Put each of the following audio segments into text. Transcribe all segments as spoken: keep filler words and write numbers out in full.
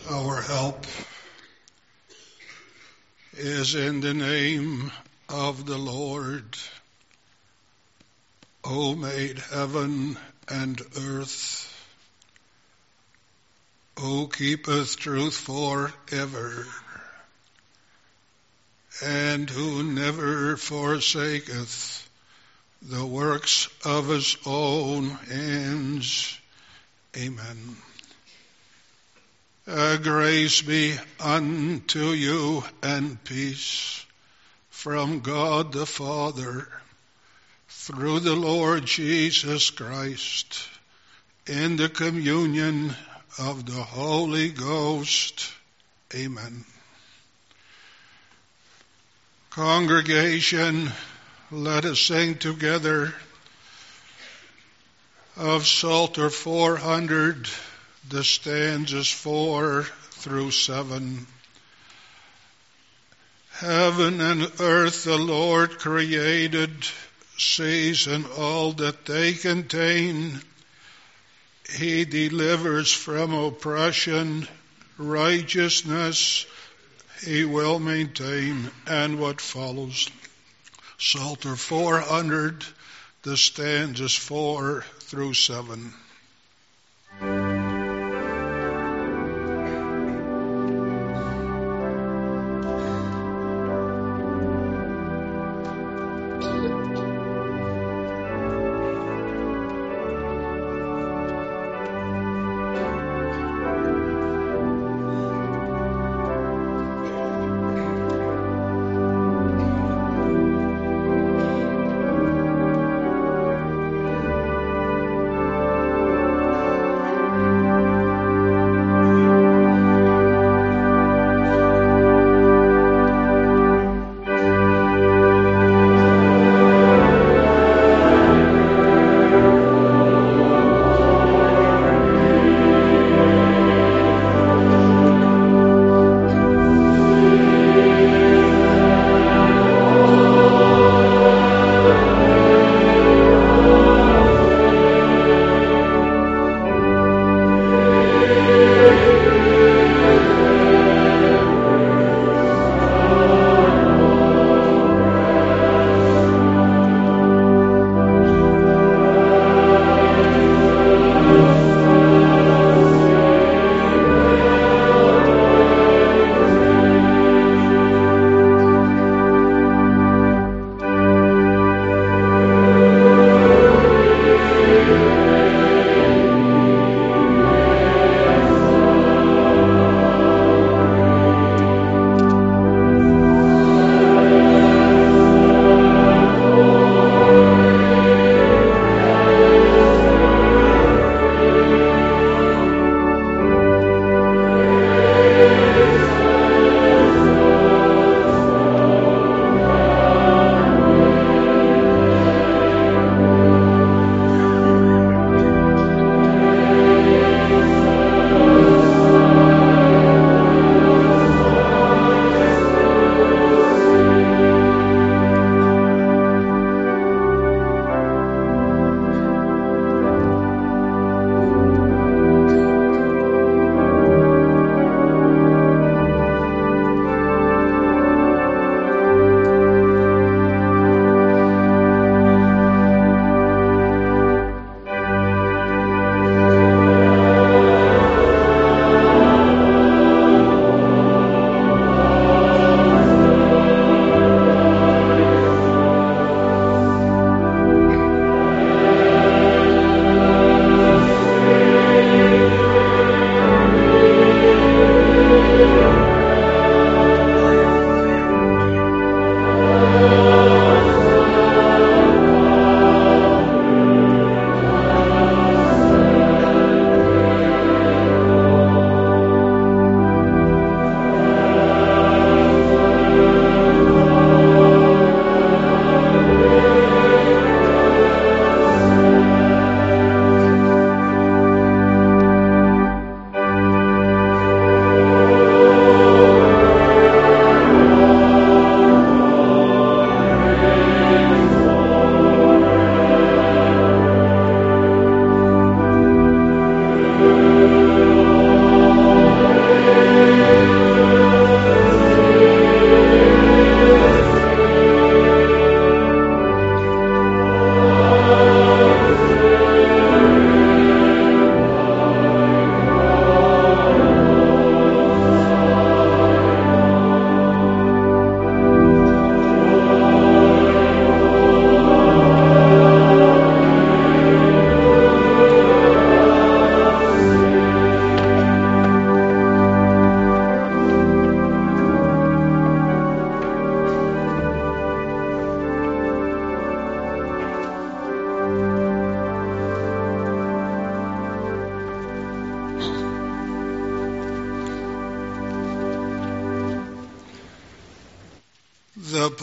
Our help is in the name of the Lord, who made heaven and earth, who keepeth truth forever, and who never forsaketh the works of his own hands. Amen. Uh, grace be unto you and peace from God the Father through the Lord Jesus Christ in the communion of the Holy Ghost. Amen. Congregation, let us sing together of Psalter four hundred, the stanzas four through seven. Heaven and earth the Lord created, seas and all that they contain. He delivers from oppression, righteousness he will maintain. And what follows? Psalter four hundred, the stanzas four through seven. Thank you.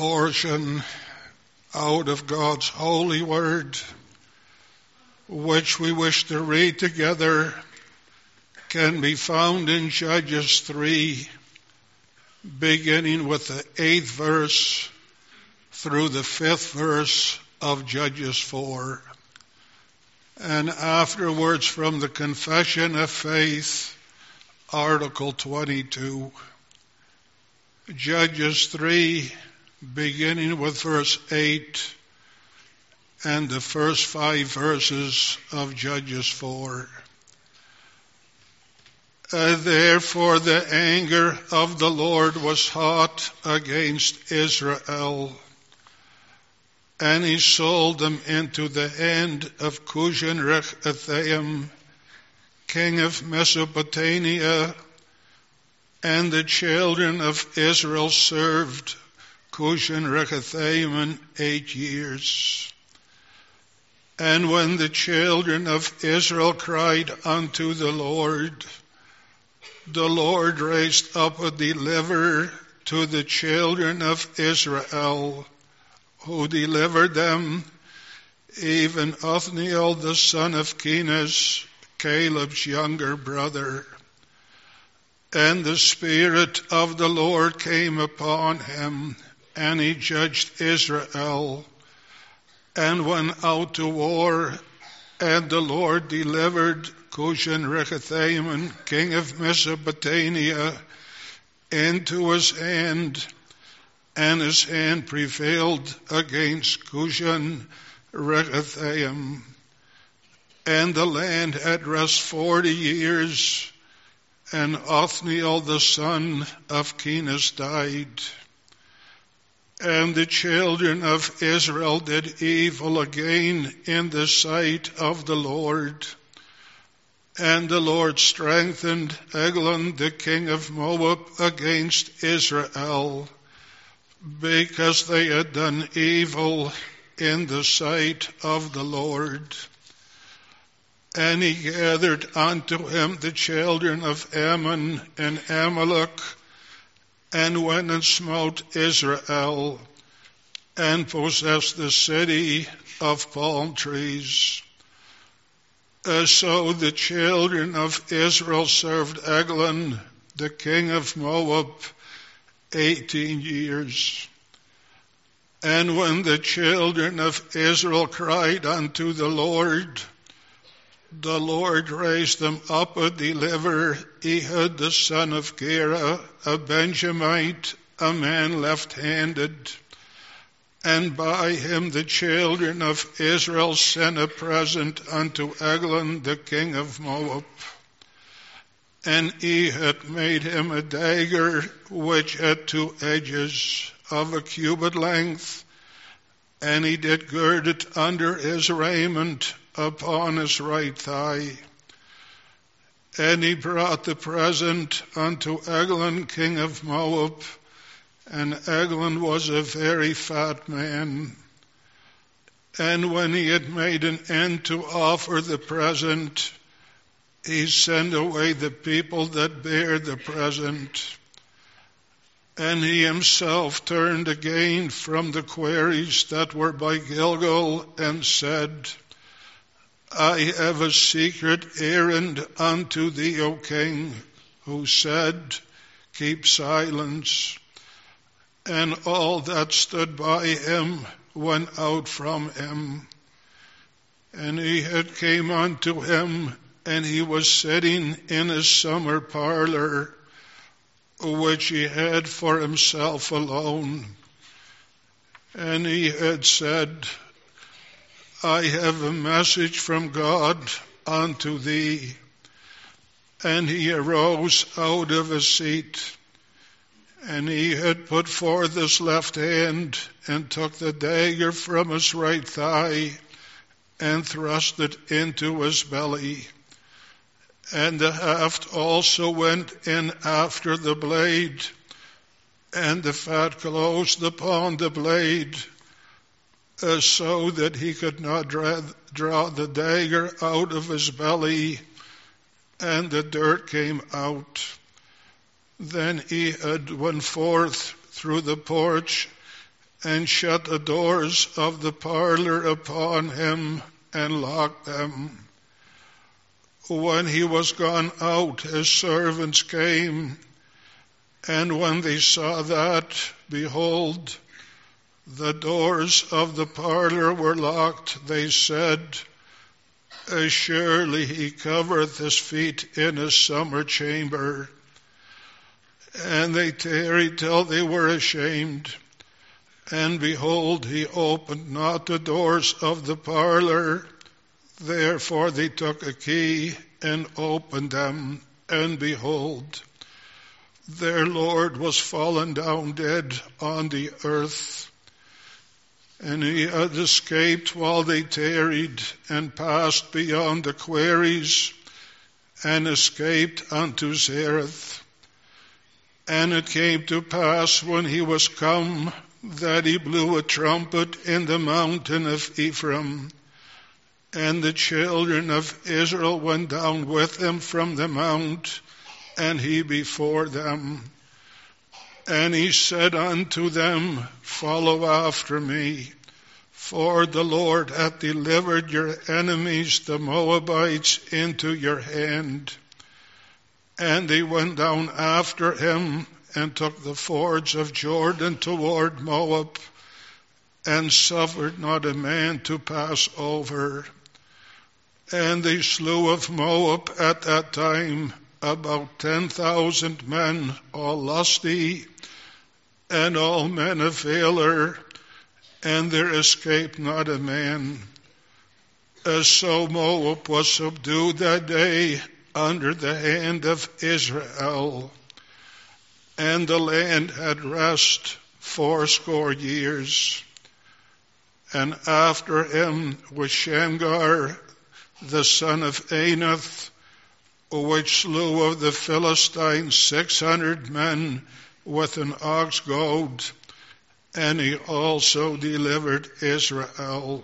portion out of God's holy word, which we wish to read together, can be found in Judges three, beginning with the eighth verse through the fifth verse of Judges four. And afterwards from the Confession of Faith, Article twenty-two. Judges three, beginning with verse eight, and the first five verses of Judges four. Uh, therefore the anger of the Lord was hot against Israel, and he sold them into the hand of Cushan-Rishathaim, king of Mesopotamia, and the children of Israel served Cushan-Rishathaim eight years. And when the children of Israel cried unto the Lord, the Lord raised up a deliverer to the children of Israel, who delivered them, even Othniel the son of Kenaz, Caleb's younger brother. And the Spirit of the Lord came upon him, and he judged Israel, and went out to war, and the Lord delivered Cushan-Rishathaim, king of Mesopotamia, into his hand, and his hand prevailed against Cushan-Rishathaim. And the land had rest forty years, and Othniel the son of Kenaz died. And the children of Israel did evil again in the sight of the Lord. And the Lord strengthened Eglon the king of Moab against Israel, because they had done evil in the sight of the Lord. And he gathered unto him the children of Ammon and Amalek, and went and smote Israel, and possessed the city of palm trees. Uh, so the children of Israel served Eglon, the king of Moab, eighteen years. And when the children of Israel cried unto the Lord, the Lord raised them up a deliverer, Ehud the son of Gera, a Benjamite, a man left-handed. And by him the children of Israel sent a present unto Eglon the king of Moab. And Ehud made him a dagger which had two edges of a cubit length, and he did gird it under his raiment upon his right thigh. And he brought the present unto Eglon king of Moab, and Eglon was a very fat man. And when he had made an end to offer the present, he sent away the people that bare the present. And he himself turned again from the quarries that were by Gilgal, and said, I have a secret errand unto thee, O king, who said, keep silence. And all that stood by him went out from him. And Ehud came unto him, and he was sitting in his summer parlor, which he had for himself alone. And he had said, I have a message from God unto thee. And he arose out of his seat, and he had put forth his left hand, and took the dagger from his right thigh, and thrust it into his belly. And the haft also went in after the blade, and the fat closed upon the blade, uh, so that he could not draw, draw the dagger out of his belly, and the dirt came out. Then Ehud went forth through the porch, and shut the doors of the parlor upon him, and locked them. When he was gone out, his servants came, and when they saw that, behold, the doors of the parlor were locked, they said, surely he covereth his feet in his summer chamber. And they tarried till they were ashamed. And behold, he opened not the doors of the parlor. Therefore they took a key and opened them. And behold, their Lord was fallen down dead on the earth. And he had escaped while they tarried, and passed beyond the quarries, and escaped unto Zareth. And it came to pass, when he was come, that he blew a trumpet in the mountain of Ephraim. And the children of Israel went down with him from the mount, and he before them. And he said unto them, follow after me, for the Lord hath delivered your enemies, the Moabites, into your hand. And they went down after him, and took the fords of Jordan toward Moab, and suffered not a man to pass over. And they slew of Moab at that time about ten thousand men, all lusty, and all men of valor, and there escaped not a man. As so Moab was subdued that day under the hand of Israel, and the land had rest fourscore years. And after him was Shamgar, the son of Anath, which slew of the Philistines six hundred men with an ox goad, and he also delivered Israel.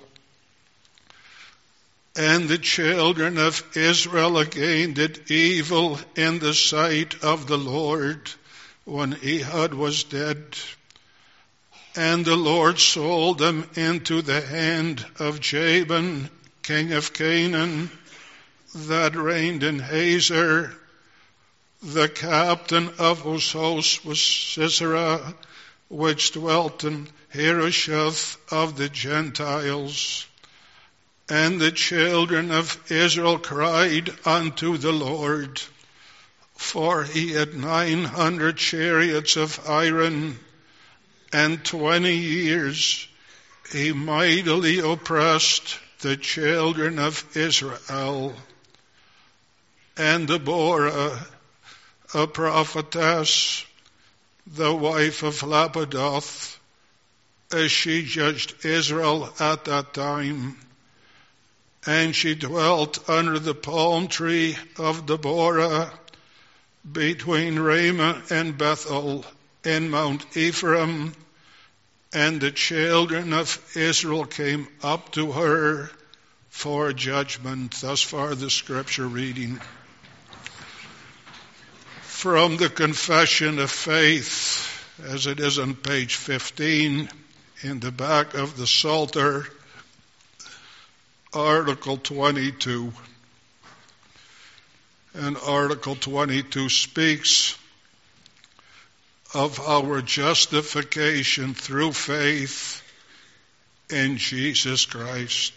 And the children of Israel again did evil in the sight of the Lord, when Ehud was dead. And the Lord sold them into the hand of Jabin, king of Canaan, that reigned in Hazor. The captain of whose host was Sisera, which dwelt in Harosheth of the Gentiles. And the children of Israel cried unto the Lord, for he had nine hundred chariots of iron, and twenty years he mightily oppressed the children of Israel. And Deborah, a prophetess, the wife of Lapidoth, as she judged Israel at that time, and she dwelt under the palm tree of Deborah, between Ramah and Bethel in Mount Ephraim, and the children of Israel came up to her for judgment. Thus far the scripture reading. From the Confession of Faith, as it is on page fifteen, in the back of the Psalter, Article twenty-two. And Article twenty-two speaks of our justification through faith in Jesus Christ.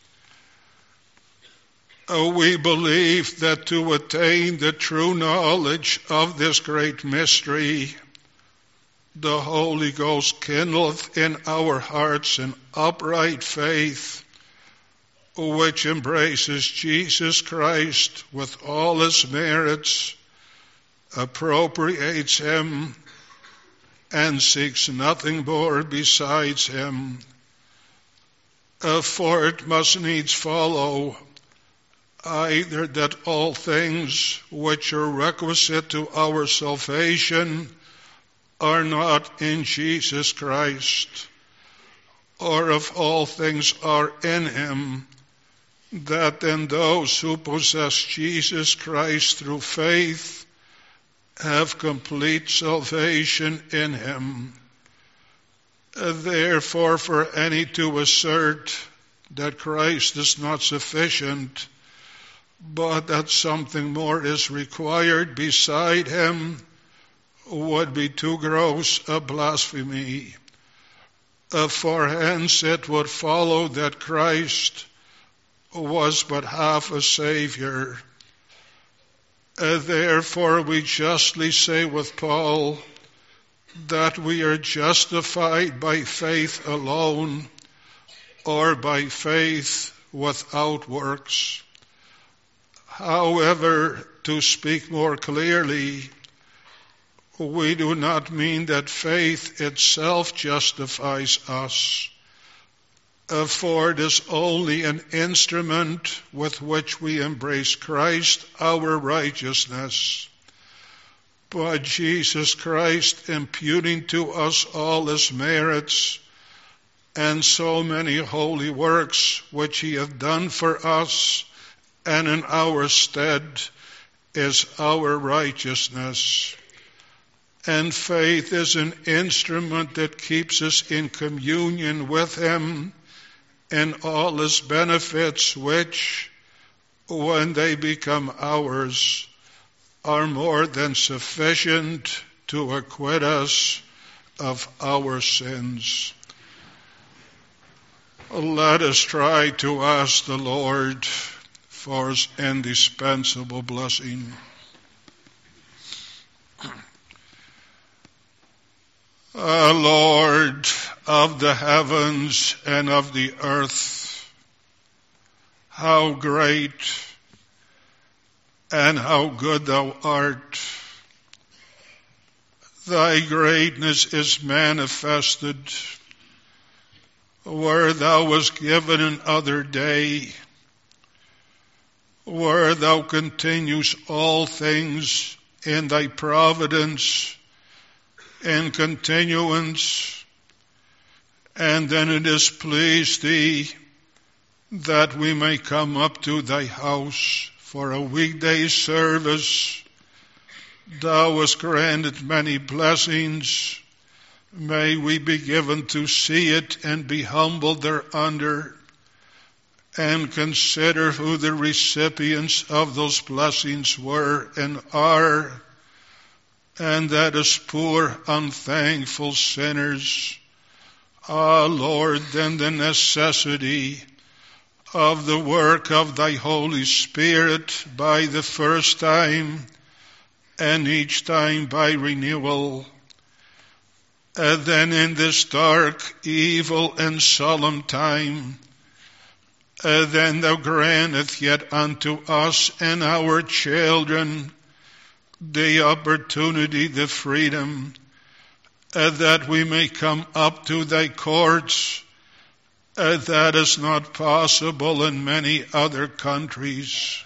Oh, we believe that to attain the true knowledge of this great mystery, the Holy Ghost kindleth in our hearts an upright faith, which embraces Jesus Christ with all his merits, appropriates him, and seeks nothing more besides him. Uh, for it must needs follow either that all things which are requisite to our salvation are not in Jesus Christ, or if all things are in him, that then those who possess Jesus Christ through faith have complete salvation in him. Therefore, for any to assert that Christ is not sufficient, but that something more is required beside him, would be too gross a blasphemy. For hence it would follow that Christ was but half a Savior. Therefore we justly say with Paul that we are justified by faith alone, or by faith without works. However, to speak more clearly, we do not mean that faith itself justifies us, for it is only an instrument with which we embrace Christ, our righteousness. But Jesus Christ, imputing to us all his merits and so many holy works which he hath done for us and in our stead, is our righteousness. And faith is an instrument that keeps us in communion with him and all his benefits, which, when they become ours, are more than sufficient to acquit us of our sins. Let us try to ask the Lord for his indispensable blessing. Uh, Lord of the heavens and of the earth, how great and how good thou art. Thy greatness is manifested where thou wast given another day, where thou continues all things in thy providence and continuance, and then it is pleased thee that we may come up to thy house for a weekday service. Thou hast granted many blessings. May we be given to see it and be humbled thereunder, and consider who the recipients of those blessings were and are, and that as poor, unthankful sinners. Ah, Lord, then the necessity of the work of thy Holy Spirit by the first time, and each time by renewal. And then in this dark, evil, and solemn time, and then thou granteth yet unto us and our children the opportunity, the freedom, uh, that we may come up to thy courts. Uh, that is not possible in many other countries.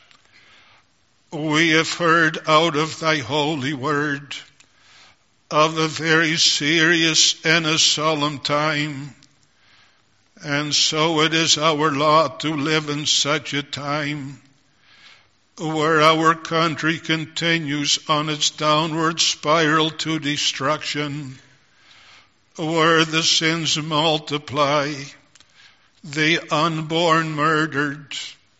We have heard out of thy holy word of a very serious and a solemn time, and so it is our lot to live in such a time where our country continues on its downward spiral to destruction, where the sins multiply, the unborn murdered,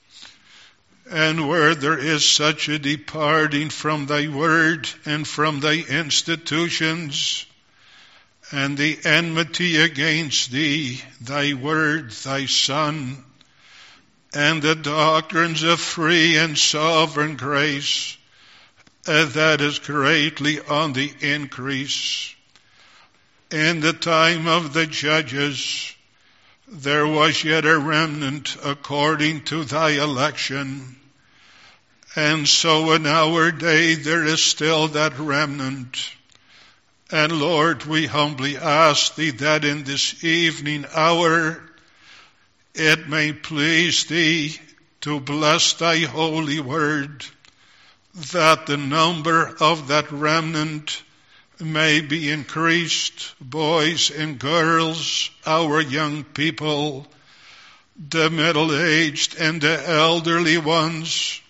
and where there is such a departing from thy word and from thy institutions, and the enmity against thee, thy word, thy Son, and the doctrines of free and sovereign grace, uh, that is greatly on the increase. In the time of the judges, there was yet a remnant according to thy election, and so in our day there is still that remnant. And Lord, we humbly ask thee that in this evening hour it may please thee to bless thy holy word, that the number of that remnant may be increased, boys and girls, our young people, the middle-aged and the elderly ones.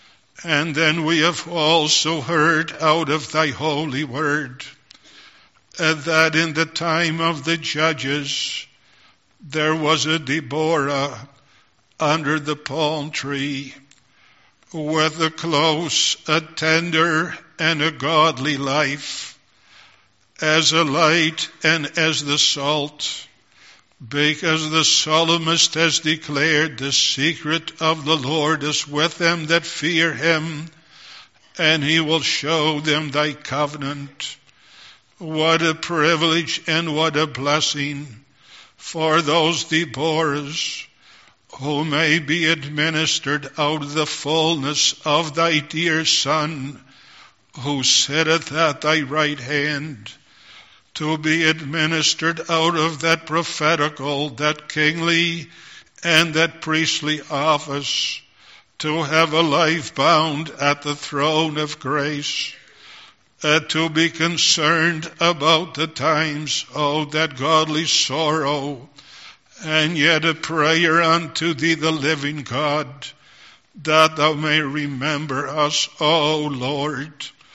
And then we have also heard out of thy holy word uh, that in the time of the judges there was a Deborah under the palm tree, with a close, a tender, and a godly life, as a light and as the salt, because the psalmist has declared the secret of the Lord is with them that fear him, and he will show them thy covenant. What a privilege and what a blessing for those Deborahs who may be administered out of the fullness of thy dear Son, who sitteth at thy right hand, to be administered out of that prophetical, that kingly, and that priestly office, to have a life bound at the throne of grace, uh, to be concerned about the times, oh, that godly sorrow, and yet a prayer unto thee, the living God, that thou may remember us, O Lord.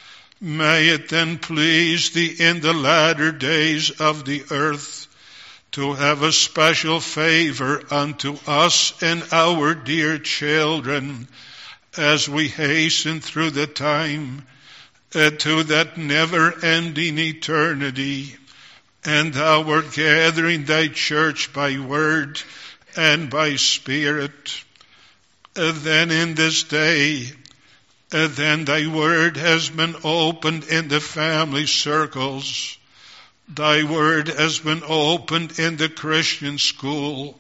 May it then please thee in the latter days of the earth to have a special favor unto us and our dear children as we hasten through the time uh, to that never-ending eternity. And thou art gathering thy church by word and by spirit. Uh, then in this day, uh, then thy word has been opened in the family circles. Thy word has been opened in the Christian school.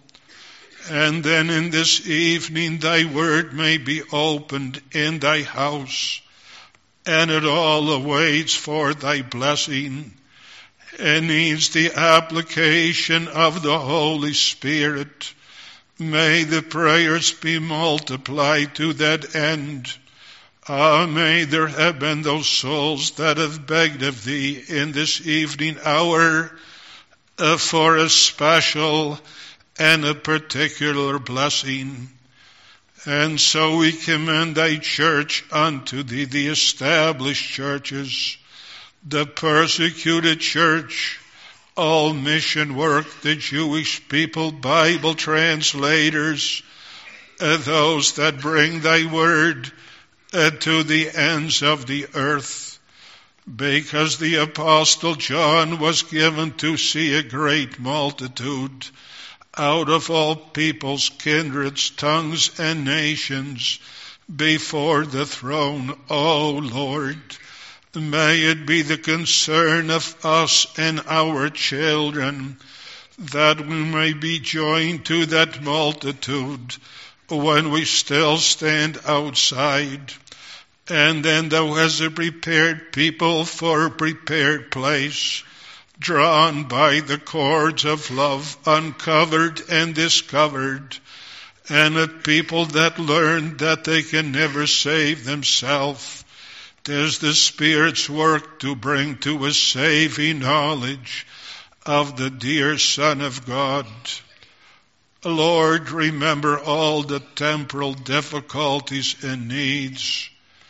And then in this evening thy word may be opened in thy house. And it all awaits for thy blessing, and needs the application of the Holy Spirit. May the prayers be multiplied to that end. Ah, may there have been those souls that have begged of thee in this evening hour uh, for a special and a particular blessing. And so we commend thy church unto thee, the established churches, the persecuted church, all mission work, the Jewish people, Bible translators, uh, those that bring thy word uh, to the ends of the earth, because the Apostle John was given to see a great multitude out of all peoples, kindreds, tongues, and nations before the throne. O Lord, may it be the concern of us and our children that we may be joined to that multitude when we still stand outside. And then thou hast a prepared people for a prepared place, drawn by the cords of love, uncovered and discovered, and a people that learn that they can never save themselves. 'Tis the Spirit's work to bring to a saving knowledge of the dear Son of God. Lord, remember all the temporal difficulties and needs.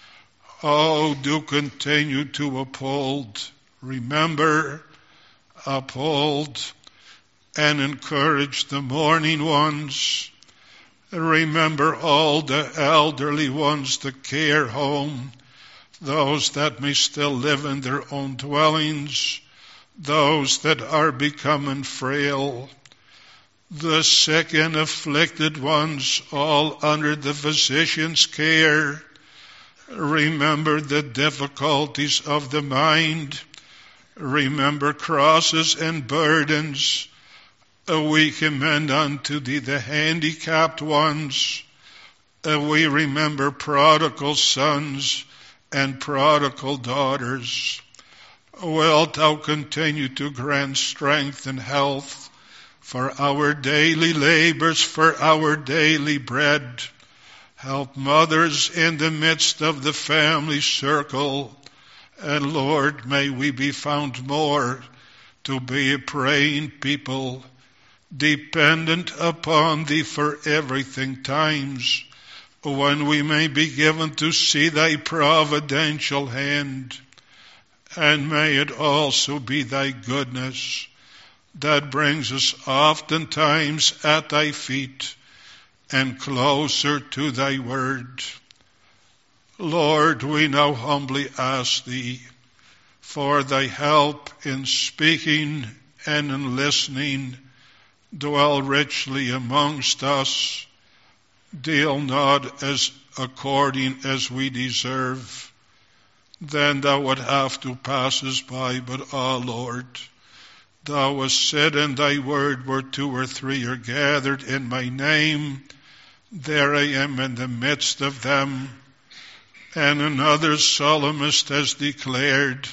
Oh, do continue to uphold, remember, uphold, and encourage the mourning ones. Remember all the elderly ones, the care home, those that may still live in their own dwellings, those that are becoming frail, the sick and afflicted ones, all under the physician's care. Remember the difficulties of the mind. Remember crosses and burdens. We commend unto thee the handicapped ones. We remember prodigal sons and prodigal daughters. Wilt thou continue to grant strength and health for our daily labors, for our daily bread. Help mothers in the midst of the family circle. And Lord, may we be found more to be a praying people, dependent upon thee for everything times, when we may be given to see thy providential hand. and may it also be thy goodness that brings us oftentimes at thy feet and closer to thy word. Lord, we now humbly ask thee for thy help in speaking and in listening. Dwell richly amongst us. Deal not as according as we deserve. Then thou would have to pass us by, but ah, Lord, thou hast said in thy word, where two or three are gathered in my name, there I am in the midst of them. And another psalmist has declared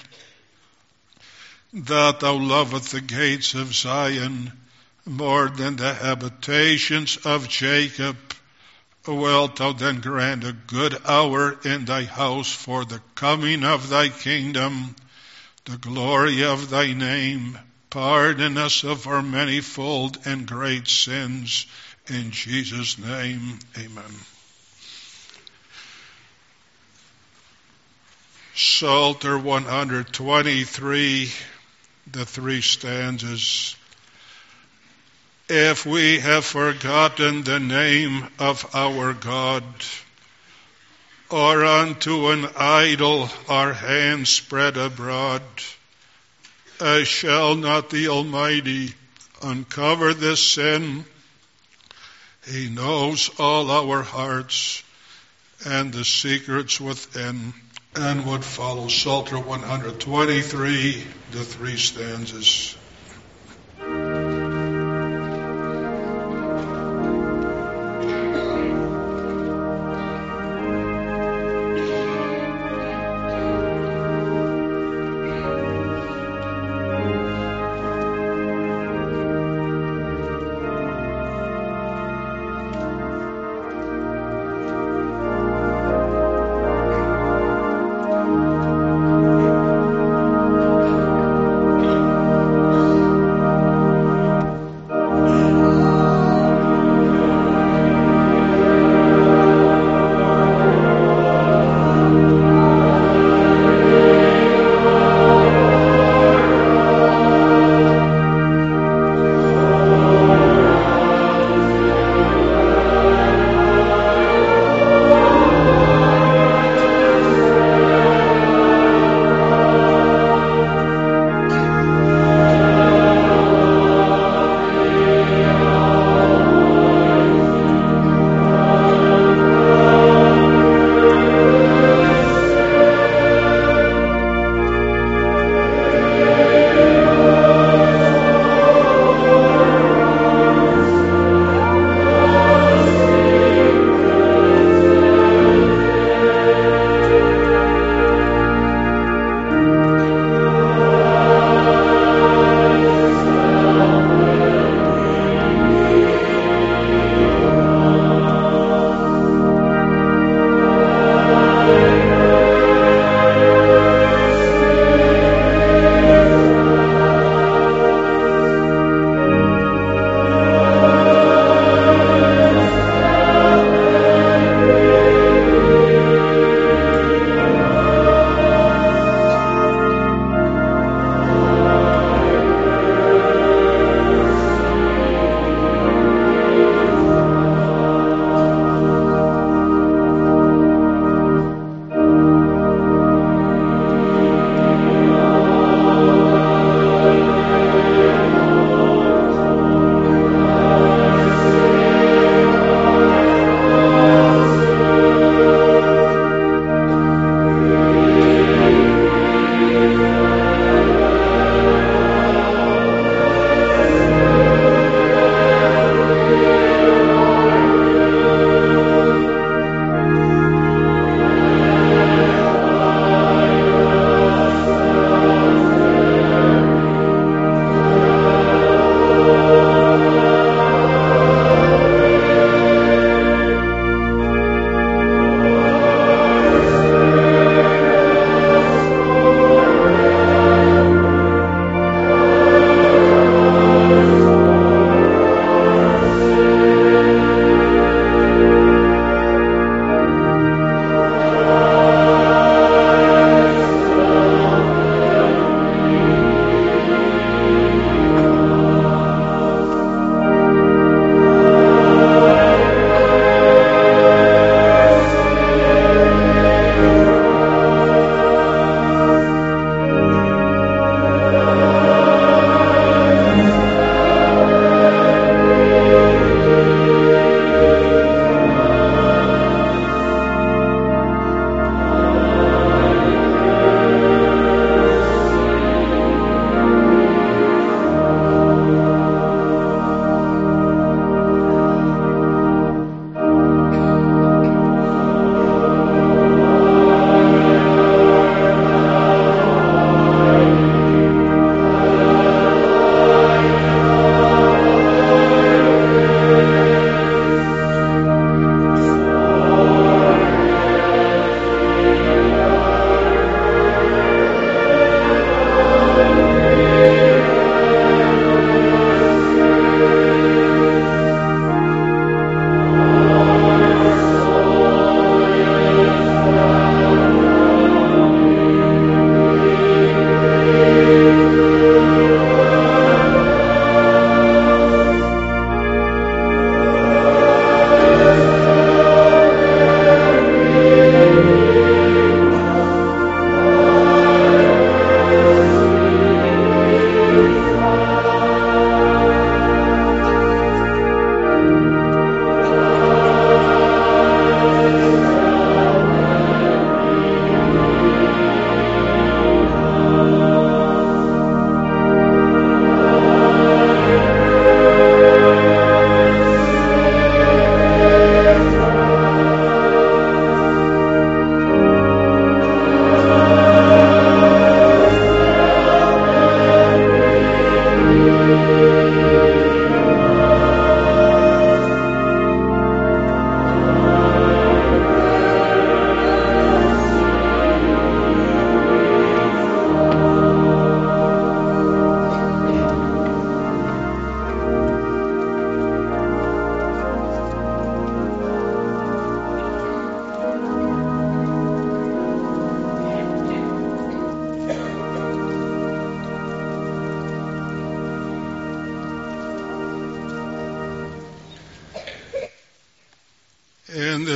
that thou lovest the gates of Zion more than the habitations of Jacob. Wilt thou then grant a good hour in thy house for the coming of thy kingdom, the glory of thy name. Pardon us of our manifold and great sins. In Jesus' name, amen. Psalter one twenty-three, the three stanzas. If we have forgotten the name of our God, or unto an idol our hands spread abroad, uh, shall not the Almighty uncover this sin? He knows all our hearts and the secrets within. And would follow Psalter one twenty-three, the three stanzas.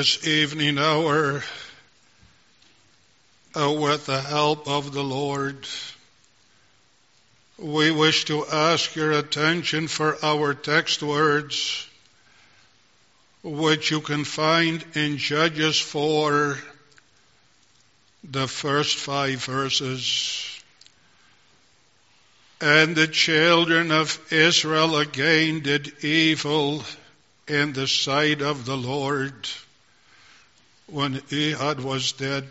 this evening hour, uh, with the help of the Lord, we wish to ask your attention for our text words, which you can find in Judges four, the first five verses. And the children of Israel again did evil in the sight of the Lord when Ehud was dead.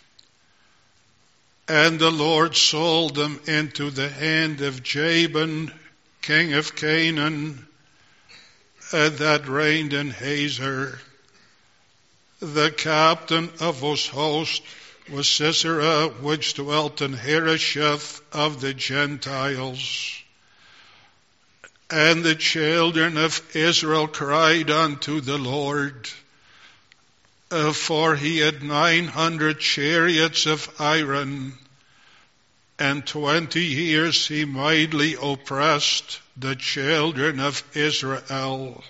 And the Lord sold them into the hand of Jabin, king of Canaan, uh, that reigned in Hazor. The captain of his host was Sisera, which dwelt in Harosheth of the Gentiles. And the children of Israel cried unto the Lord, uh, for he had nine hundred chariots of iron, and twenty years he mightily oppressed the children of Israel.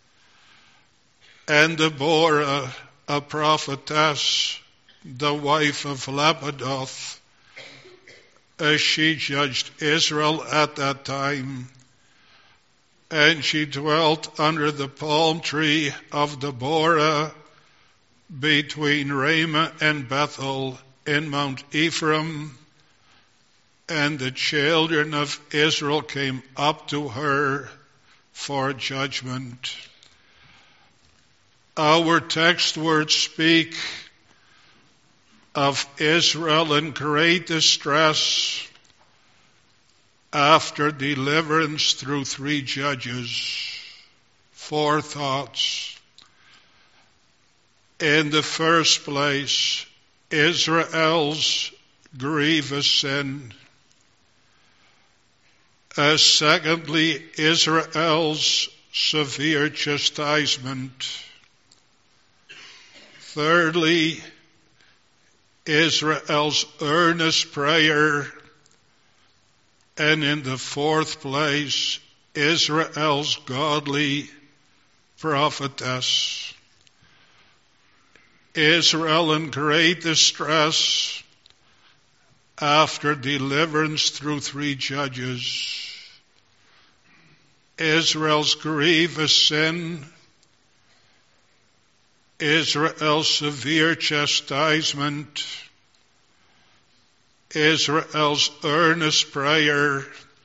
And Deborah, a prophetess, the wife of Lapidoth, as she judged Israel at that time, and she dwelt under the palm tree of Deborah between Ramah and Bethel in Mount Ephraim, and the children of Israel came up to her for judgment. Our text words speak of Israel in great distress after deliverance through three judges. Four thoughts. In the first place, Israel's grievous sin. Uh, secondly, Israel's severe chastisement. Thirdly, Israel's earnest prayer. And in the fourth place, Israel's godly prophetess. Israel in great distress after deliverance through three judges. Israel's grievous sin. Israel's severe chastisement. Israel's earnest prayer,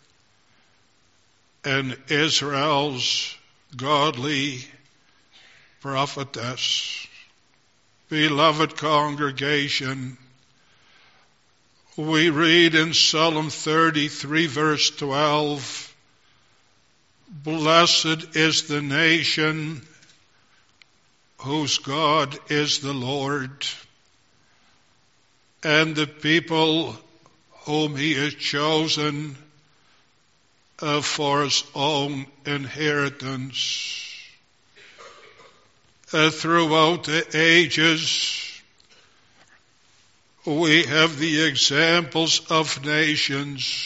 and Israel's godly prophetess. Beloved congregation, we read in Psalm thirty-three, verse twelve, "Blessed is the nation whose God is the Lord, and the people whom he has chosen uh, for his own inheritance." Uh, throughout the ages, we have the examples of nations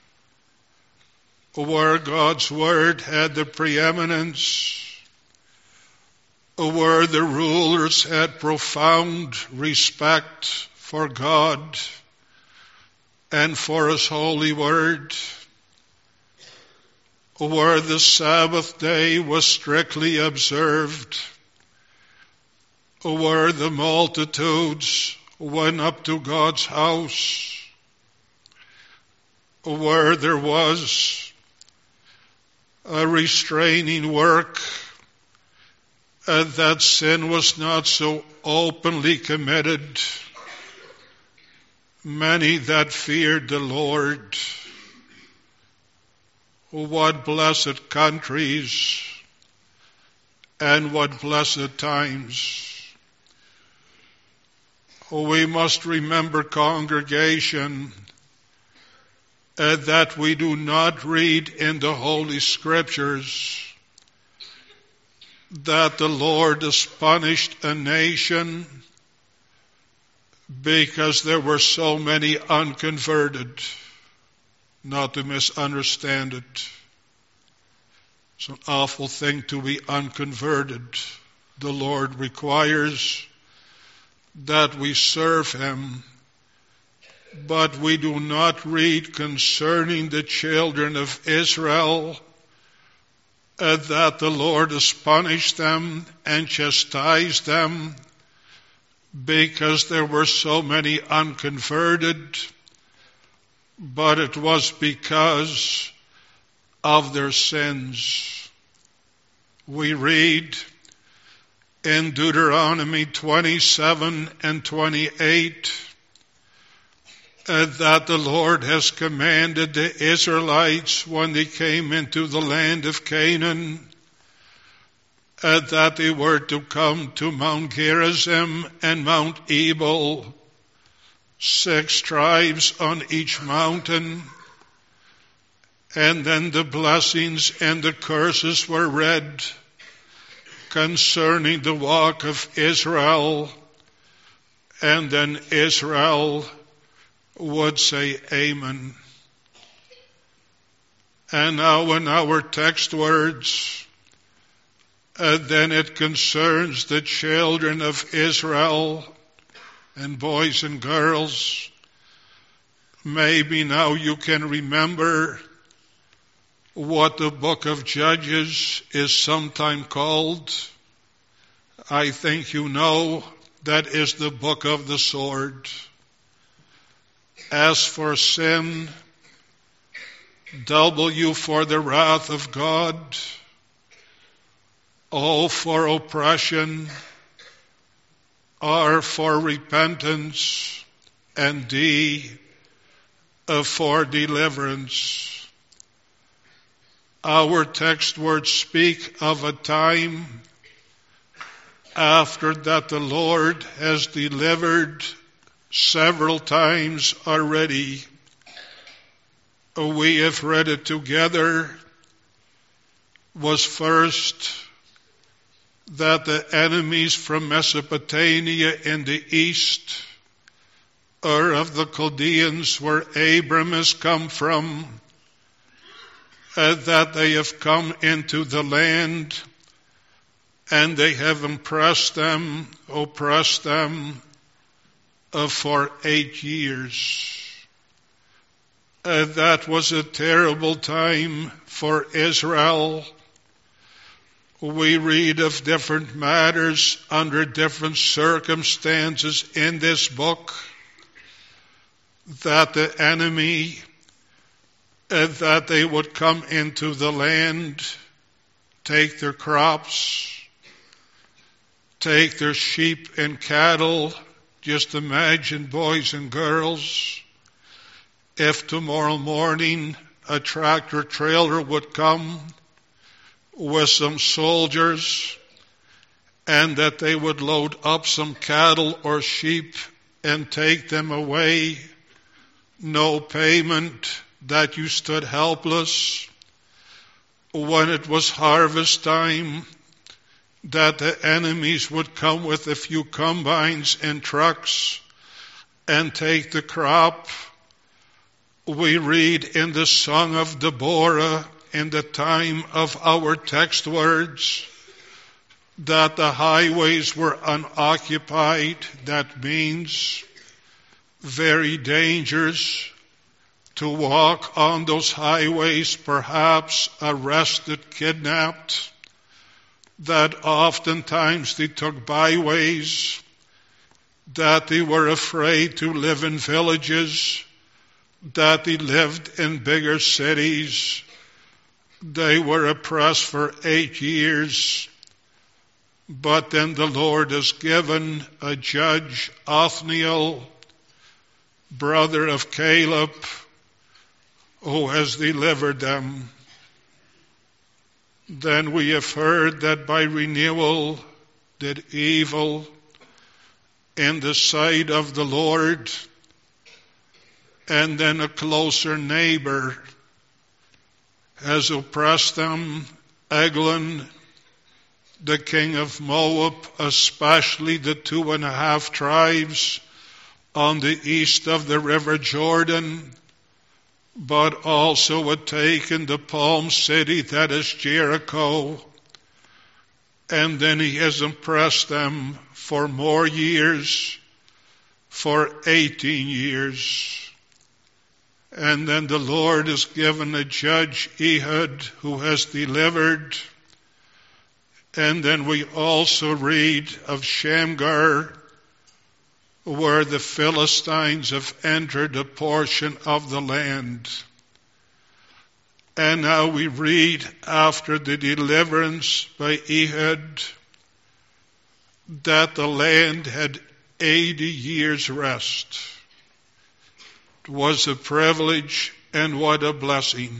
where God's word had the preeminence, where the rulers had profound respect for God and for his holy word, where the Sabbath day was strictly observed, where the multitudes went up to God's house, where there was a restraining work, and that sin was not so openly committed. Many that feared the Lord. What blessed countries and what blessed times. We must remember, congregation, uh, that we do not read in the Holy Scriptures that the Lord has punished a nation because there were so many unconverted. Not to misunderstand it. It's an awful thing to be unconverted. the Lord requires that we serve him. But we do not read concerning the children of Israel uh, that the Lord has punished them and chastised them because there were so many unconverted, but it was because of their sins. We read in Deuteronomy twenty-seven and twenty-eight uh, that the Lord has commanded the Israelites when they came into the land of Canaan uh, that they were to come to Mount Gerizim and Mount Ebal, six tribes on each mountain. And then the blessings and the curses were read concerning the walk of Israel. And then Israel would say amen. And now in our text words, uh, then it concerns the children of Israel and boys and girls. Maybe now you can remember what the book of Judges is sometimes called. I think you know that is the book of the sword. S for sin, W for the wrath of God, O for oppression, R for repentance, and D for deliverance. Our text words speak of a time after that the Lord has delivered several times already. We have read it together. Was first that the enemies from Mesopotamia in the east, or of the Chaldeans where Abram has come from, uh, that they have come into the land and they have impressed them, oppressed them uh, for eight years. Uh, that was a terrible time for Israel. We read of different matters under different circumstances in this book, that the enemy, uh, that they would come into the land, take their crops, take their sheep and cattle. Just imagine, boys and girls, if tomorrow morning a tractor trailer would come with some soldiers and that they would load up some cattle or sheep and take them away, no payment, that you stood helpless. When it was harvest time, that the enemies would come with a few combines and trucks and take the crop. We read in the Song of Deborah, in the time of our text words, that the highways were unoccupied. That means very dangerous to walk on those highways, perhaps arrested, kidnapped, that oftentimes they took byways, that they were afraid to live in villages, that they lived in bigger cities. They were oppressed for eight years. But then the Lord has given a judge, Othniel, brother of Caleb, who has delivered them. Then we have heard that by renewal did evil in the sight of the Lord, and then a closer neighbor has oppressed them, Eglon, the king of Moab, especially the two and a half tribes on the east of the river Jordan, but also had taken the palm city that is Jericho. And then he has impressed them for more years, for eighteen years. And then the Lord has given a judge, Ehud, who has delivered. And then we also read of Shamgar, where the Philistines have entered a portion of the land. And now we read after the deliverance by Ehud that the land had eighty years rest. It was a privilege and what a blessing.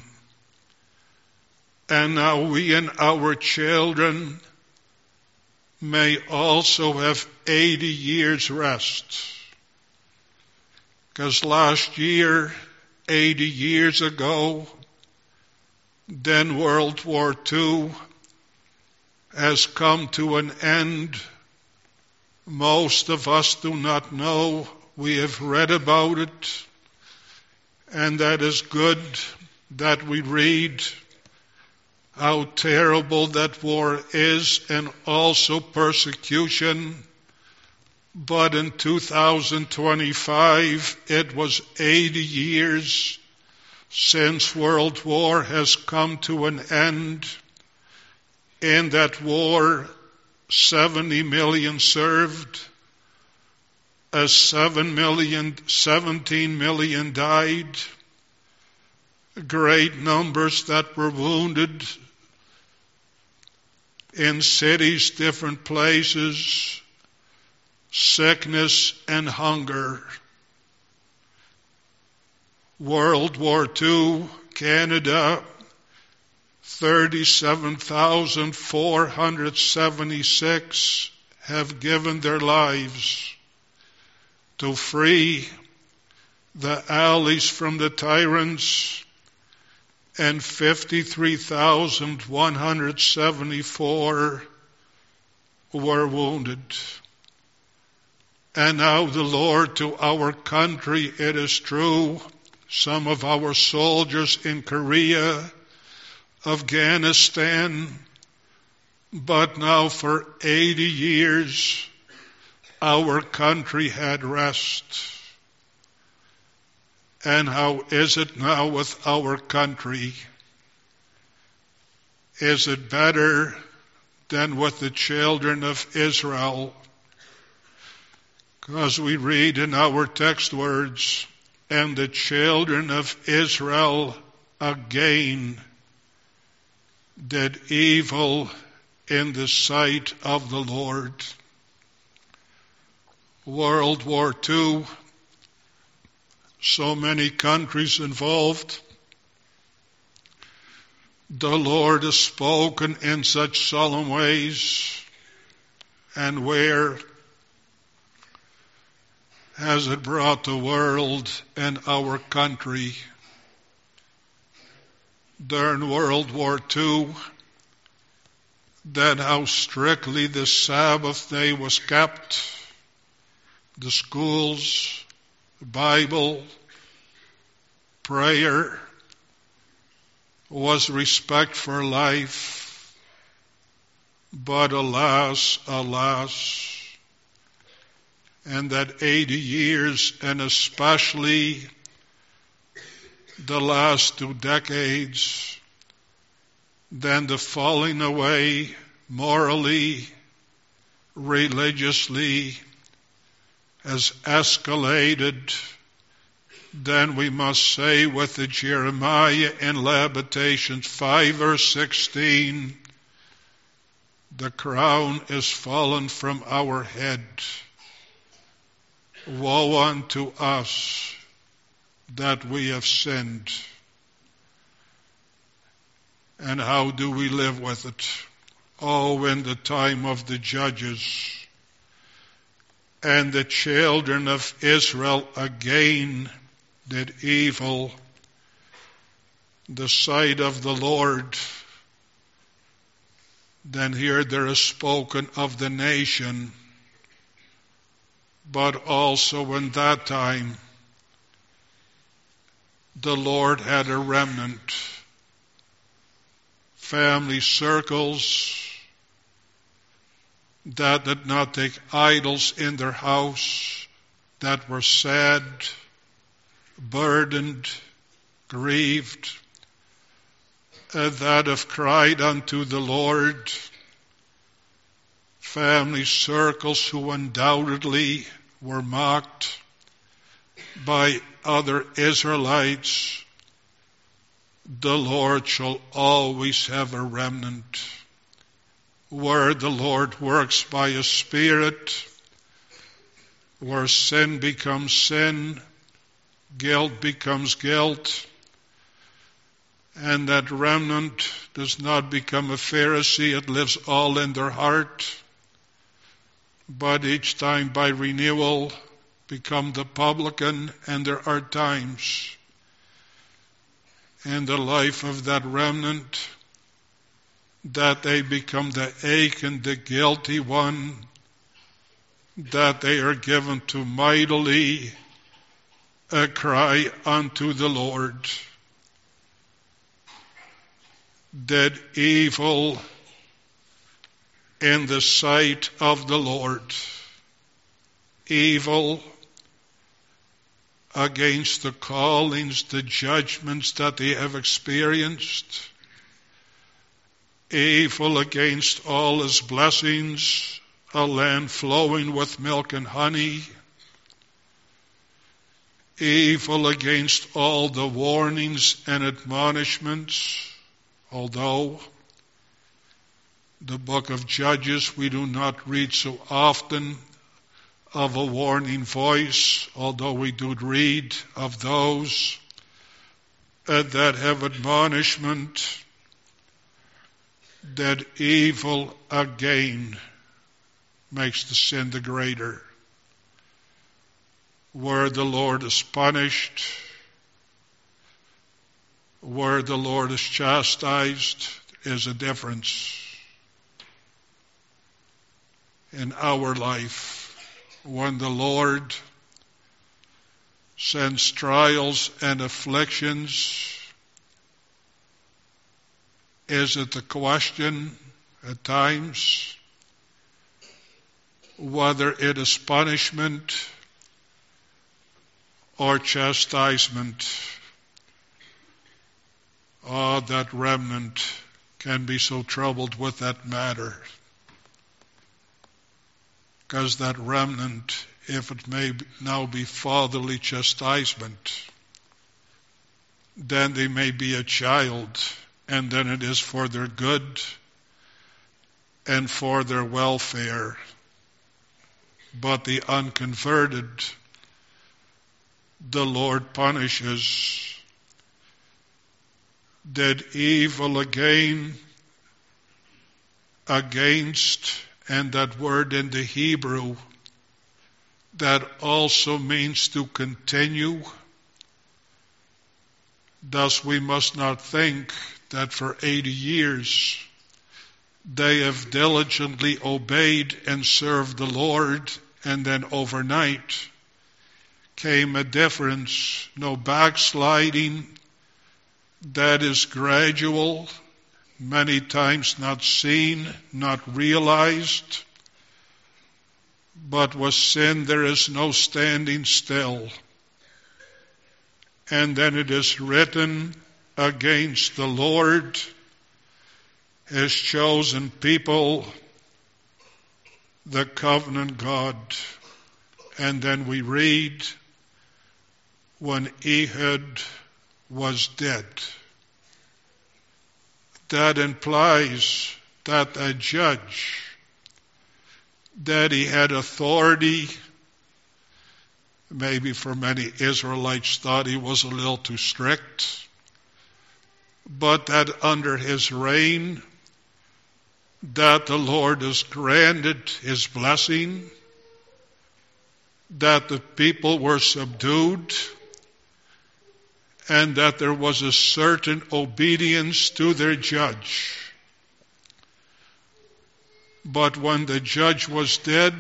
And now we and our children may also have eighty years rest. Because last year, eighty years ago, then World War Two has come to an end. Most of us do not know. We have read about it. And that is good that we read how terrible that war is, and also persecution. But in two thousand twenty-five, it was eighty years since World War has come to an end. In that war, seventy million served, as seven million, seventeen million died, great numbers that were wounded in cities, different places, sickness and hunger. World War Two, Canada, thirty-seven thousand four hundred seventy-six have given their lives to free the alleys from the tyrants, and fifty-three thousand one hundred seventy-four were wounded. And now the Lord, to our country, it is true, some of our soldiers in Korea, Afghanistan, but now for eighty years, our country had rest. And how is it now with our country? Is it better than with the children of Israel? Because we read in our text words, and the children of Israel again did evil in the sight of the Lord. World War Two, so many countries involved. The Lord has spoken in such solemn ways, and where has it brought the world and our country? During World War Two, then how strictly the Sabbath day was kept, the schools, the Bible, prayer, was respect for life. But alas, alas, and that eighty years, and especially the last two decades, then the falling away morally, religiously, has escalated. Then we must say with the Jeremiah in Lamentations five verse sixteen, the crown is fallen from our head. Woe unto us that we have sinned. And how do we live with it? Oh, in the time of the judges. And the children of Israel again did evil the sight of the Lord. Then here there is spoken of the nation, but also in that time the Lord had a remnant, family circles, that did not take idols in their house, that were sad, burdened, grieved, uh, that have cried unto the Lord. Family circles who undoubtedly were mocked by other Israelites. The Lord shall always have a remnant. Where the Lord works by His Spirit, where sin becomes sin, guilt becomes guilt, and that remnant does not become a Pharisee, it lives all in their heart, but each time by renewal become the publican, and there are times in the life of that remnant that they become the ache and the guilty one, that they are given to mightily uh, cry unto the Lord. Did evil in the sight of the Lord, evil against the callings, the judgments that they have experienced, evil against all His blessings, a land flowing with milk and honey, evil against all the warnings and admonishments, although the book of Judges we do not read so often of a warning voice, although we do read of those uh, that have admonishment, that evil again makes the sin the greater. Where the Lord is punished, where the Lord is chastised, is a difference in our life. When the Lord sends trials and afflictions, is it the question at times whether it is punishment or chastisement? Oh, that remnant can be so troubled with that matter. Because that remnant, if it may now be fatherly chastisement, then they may be a child, and then it is for their good and for their welfare. But the unconverted, the Lord punishes. Did evil again against, and that word in the Hebrew, that also means to continue. Thus we must not think that for eighty years they have diligently obeyed and served the Lord, and then overnight came a difference. No, backsliding, that is gradual, many times not seen, not realized. But with sin there is no standing still. And then it is written against the Lord, His chosen people, the covenant God. And then we read, when Ehud was dead. That implies that a judge, that he had authority. Maybe for many Israelites thought he was a little too strict, but that under his reign, that the Lord has granted His blessing, that the people were subdued, and that there was a certain obedience to their judge. But when the judge was dead,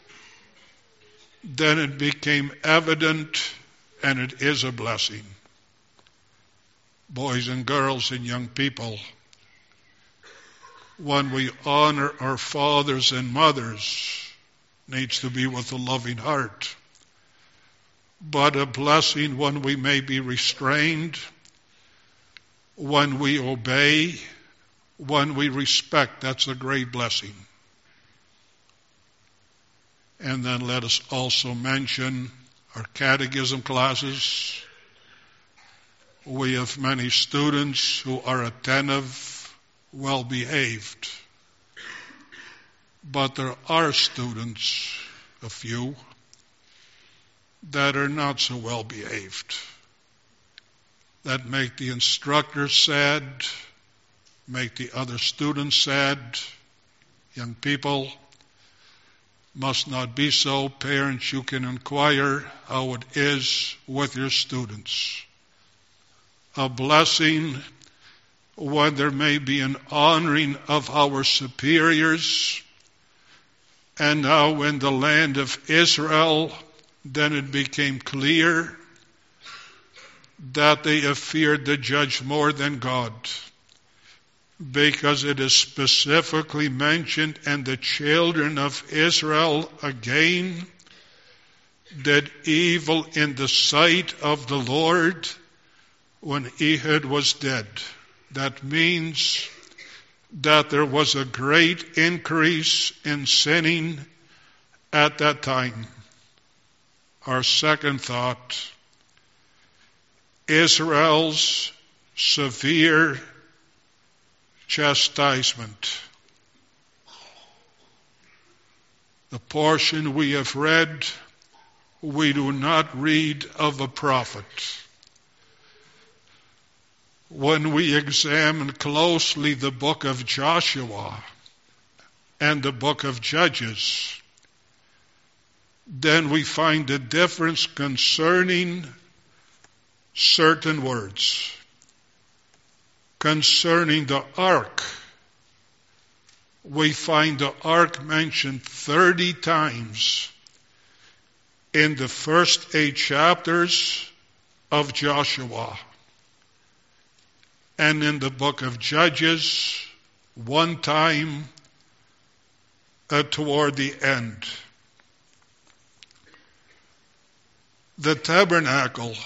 then it became evident, and it is a blessing. Boys and girls and young people, when we honor our fathers and mothers, needs to be with a loving heart. But a blessing when we may be restrained, when we obey, when we respect. That's a great blessing. And then let us also mention our catechism classes. We have many students who are attentive, well-behaved. But there are students, a few, that are not so well-behaved, that make the instructor sad, make the other students sad. Young people, must not be so. Parents, you can inquire how it is with your students. A blessing when there may be an honoring of our superiors. And now in the land of Israel, then it became clear that they have feared the judge more than God, because it is specifically mentioned, and the children of Israel again did evil in the sight of the Lord when Ehud was dead. That means that there was a great increase in sinning at that time. Our second thought, Israel's severe chastisement. The portion we have read, we do not read of a prophet. When we examine closely the book of Joshua and the book of Judges, then we find a difference concerning certain words. Concerning the ark, we find the ark mentioned thirty times in the first eight chapters of Joshua. And in the book of Judges, one time uh, toward the end. The tabernacle,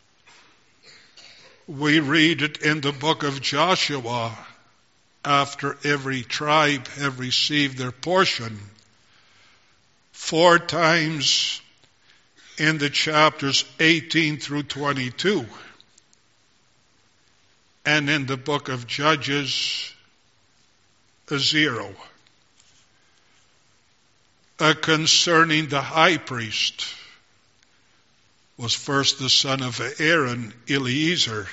we read it in the book of Joshua after every tribe have received their portion. Four times in the chapters eighteen through twenty-two. And in the book of Judges, a zero. Uh, concerning the high priest, was first the son of Aaron, Eleazar,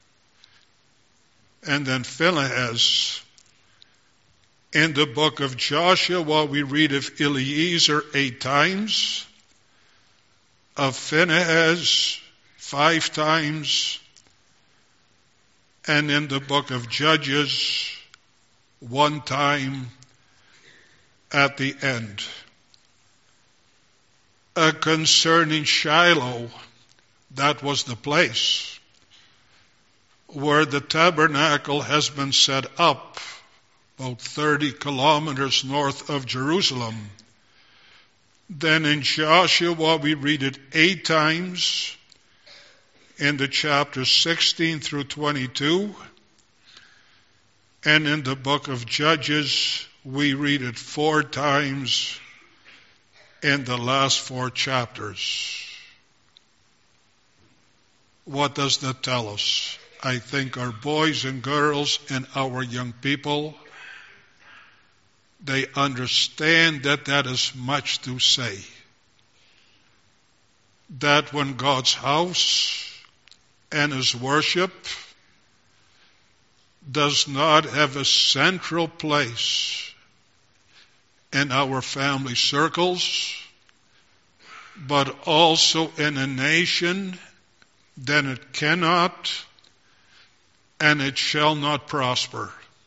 and then Phinehas. In the book of Joshua, we read of Eleazar eight times, of Phinehas five times, and in the book of Judges, one time at the end. Uh, concerning Shiloh, that was the place where the tabernacle has been set up, about thirty kilometers north of Jerusalem. Then in Joshua we read it eight times in the chapters sixteen through twenty-two. And in the book of Judges we read it four times in the last four chapters. What does that tell us? I think our boys and girls and our young people, they understand that that is much to say. That when God's house and His worship does not have a central place in our family circles, but also in a nation, then it cannot and it shall not prosper.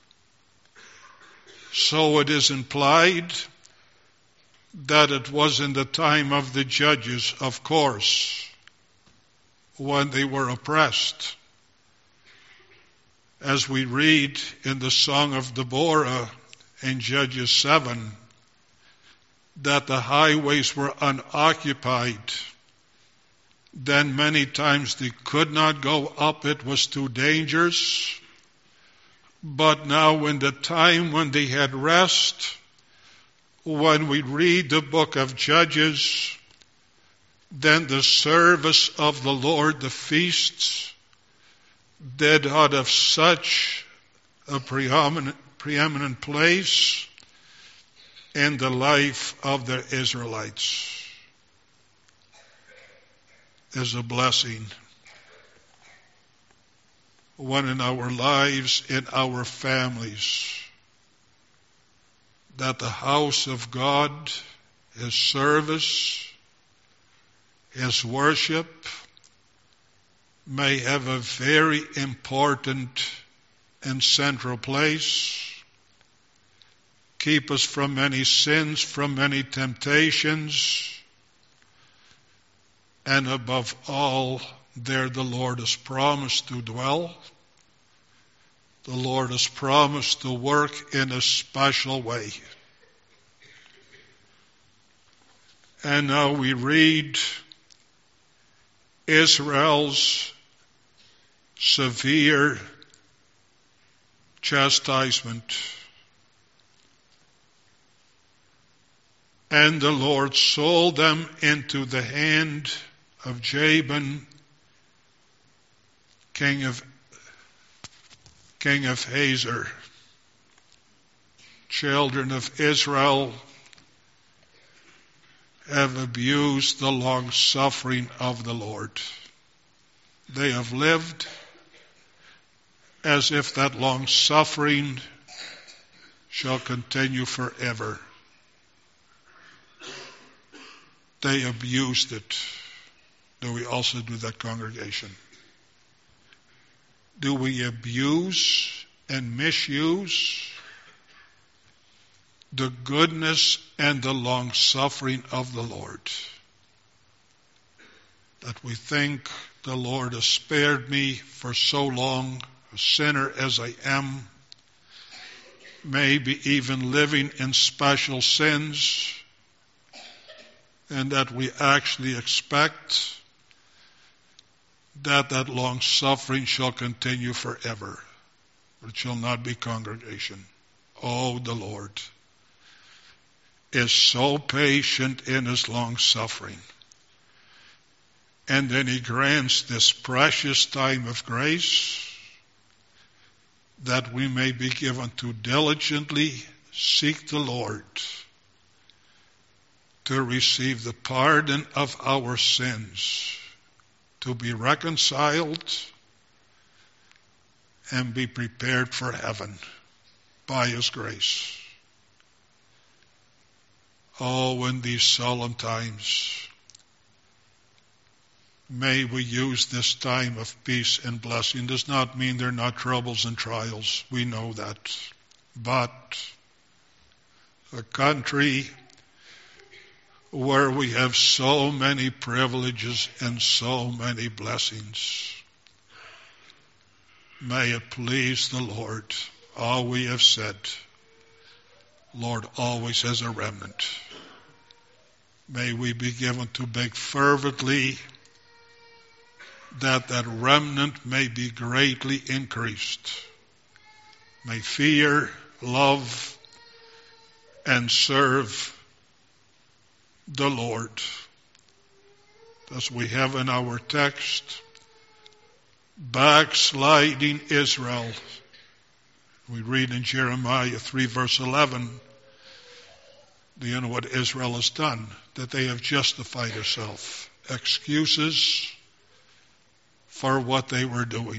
So it is implied that it was in the time of the judges, of course, when they were oppressed. As we read in the Song of Deborah, in Judges seven that the highways were unoccupied. Then many times they could not go up, it was too dangerous. But now in the time when they had rest, when we read the book of Judges, then the service of the Lord, the feasts, did out of such a preeminent, preeminent place in the life of the Israelites. Is a blessing when in our lives, in our families, that the house of God, His service, His worship may have a very important and central place. Keep us from many sins, from many temptations. And above all, there the Lord has promised to dwell. The Lord has promised to work in a special way. And now we read Israel's severe chastisement. And the Lord sold them into the hand of Jabin, king of king of Hazor. Children of Israel have abused the long suffering of the Lord. They have lived as if that long suffering shall continue forever. They abused it. Do we also do that, congregation? Do we abuse and misuse the goodness and the long suffering of the Lord? That we think the Lord has spared me for so long, a sinner as I am, maybe even living in special sins, and that we actually expect that that long suffering shall continue forever. But it shall not be, congregation. Oh, the Lord is so patient in His long suffering. And then He grants this precious time of grace that we may be given to diligently seek the Lord, to receive the pardon of our sins, to be reconciled and be prepared for heaven by His grace. Oh, in these solemn times, may we use this time of peace and blessing. Does not mean there are not troubles and trials. We know that. But a country where we have so many privileges and so many blessings, may it please the Lord, all we have said, Lord always has a remnant. May we be given to beg fervently that that remnant may be greatly increased. May fear, love, and serve the Lord. As we have in our text, backsliding Israel. We read in Jeremiah three verse eleven, do you know what Israel has done? That they have justified herself. Excuses for what they were doing.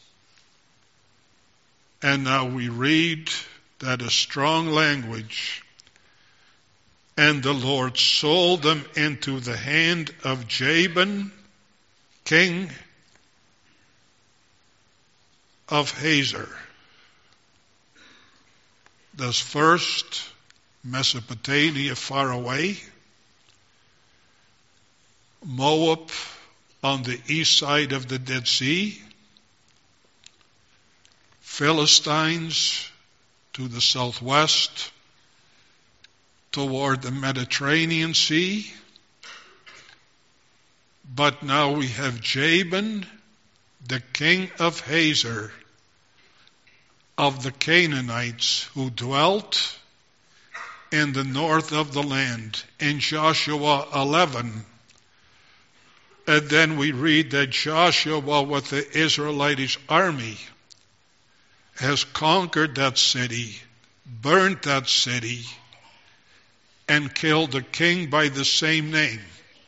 And now we read that a strong language, and the Lord sold them into the hand of Jabin, king of Hazor. That's first Mesopotamia far away, Moab on the east side of the Dead Sea, Philistines to the southwest, toward the Mediterranean Sea. But now we have Jabin, the king of Hazor, of the Canaanites, who dwelt in the north of the land, in Joshua eleven. And then we read that Joshua, with the Israelite army, has conquered that city, burnt that city, and killed the king by the same name.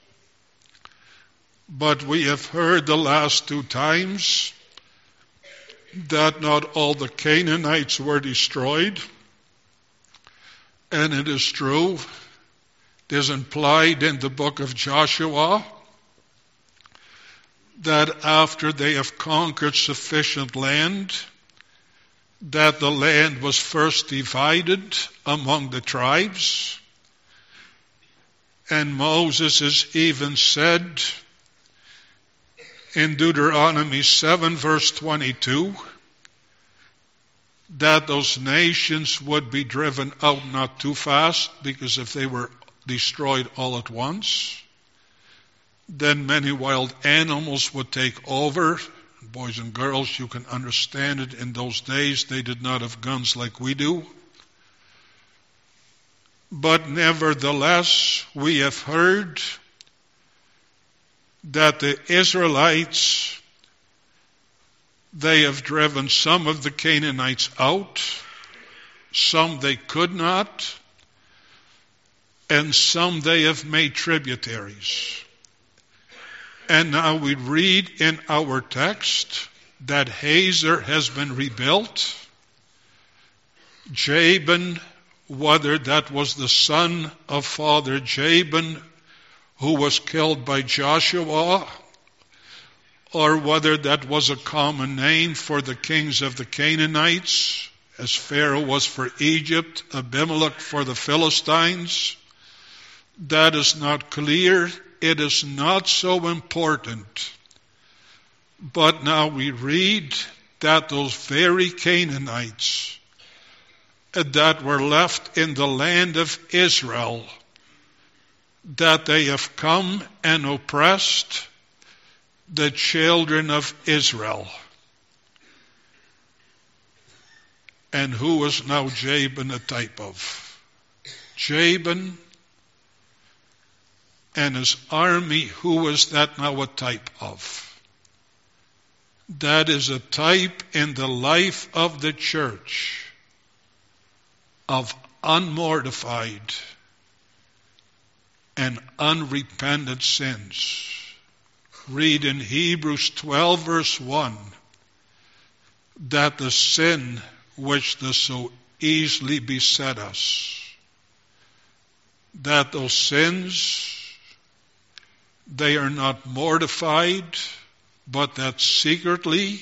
But we have heard the last two times that not all the Canaanites were destroyed. And it is true, it is implied in the book of Joshua that after they have conquered sufficient land, that the land was first divided among the tribes. And Moses is even said in Deuteronomy seven verse twenty-two that those nations would be driven out not too fast, because if they were destroyed all at once, then many wild animals would take over. Boys and girls, you can understand it. In those days, they did not have guns like we do. But nevertheless, we have heard that the Israelites, they have driven some of the Canaanites out, some they could not, and some they have made tributaries. And now we read in our text that Hazor has been rebuilt. Jabin, whether that was the son of Father Jabin who was killed by Joshua, or whether that was a common name for the kings of the Canaanites, as Pharaoh was for Egypt, Abimelech for the Philistines, that is not clear. It is not so important. But now we read that those very Canaanites that were left in the land of Israel, that they have come and oppressed the children of Israel. And who is now Jabin a type of? Jabin and his army, who is that now a type of? That is a type in the life of the church of unmortified and unrepentant sins. Read in Hebrews twelve verse one that the sin which does so easily beset us, that those sins, they are not mortified, but that secretly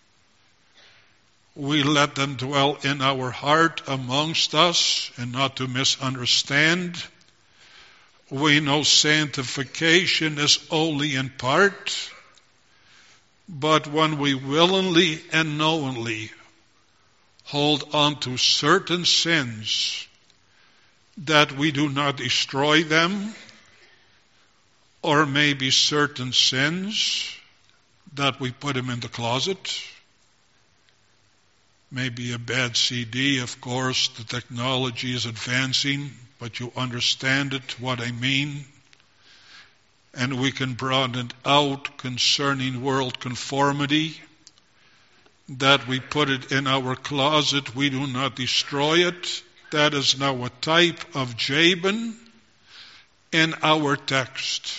we let them dwell in our heart amongst us. And not to misunderstand, we know sanctification is only in part, but when we willingly and knowingly hold on to certain sins, that we do not destroy them, or maybe certain sins that we put them in the closet. Maybe a bad C D, of course, the technology is advancing, but you understand it, what I mean. And we can broaden it out concerning world conformity, that we put it in our closet, we do not destroy it. That is now a type of Jabin in our text.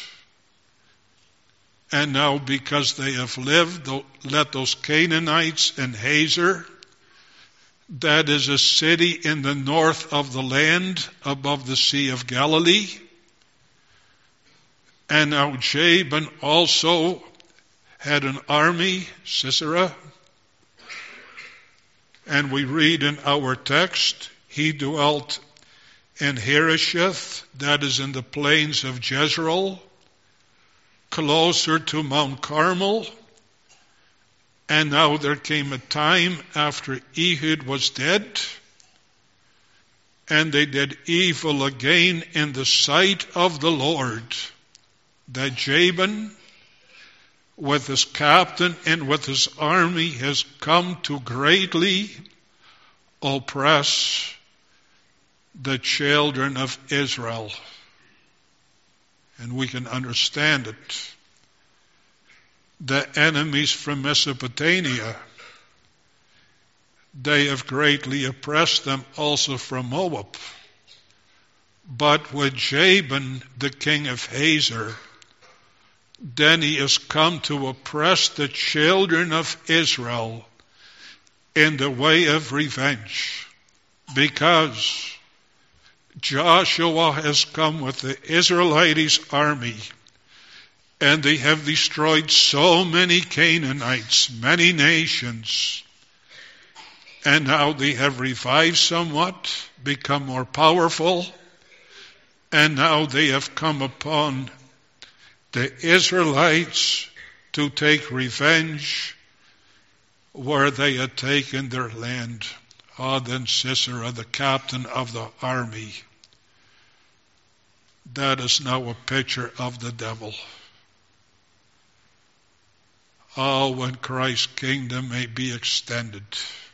And now, because they have lived, let those Canaanites and Hazor, that is a city in the north of the land above the Sea of Galilee. And now Jabin also had an army, Sisera. And we read in our text, he dwelt in Harosheth, that is in the plains of Jezreel, closer to Mount Carmel. And now there came a time after Ehud was dead, And they did evil again in the sight of the Lord, that Jabin, with his captain and with his army, has come to greatly oppress the children of Israel. And we can understand it. The enemies from Mesopotamia, they have greatly oppressed them also from Moab. But with Jabin, the king of Hazor, then he has come to oppress the children of Israel in the way of revenge, because Joshua has come with the Israelites' army, and they have destroyed so many Canaanites, many nations. And now they have revived somewhat, become more powerful, and now they have come upon the Israelites to take revenge where they had taken their land. Ah, then Sisera, the captain of the army, that is now a picture of the devil. Oh, when Christ's kingdom may be extended,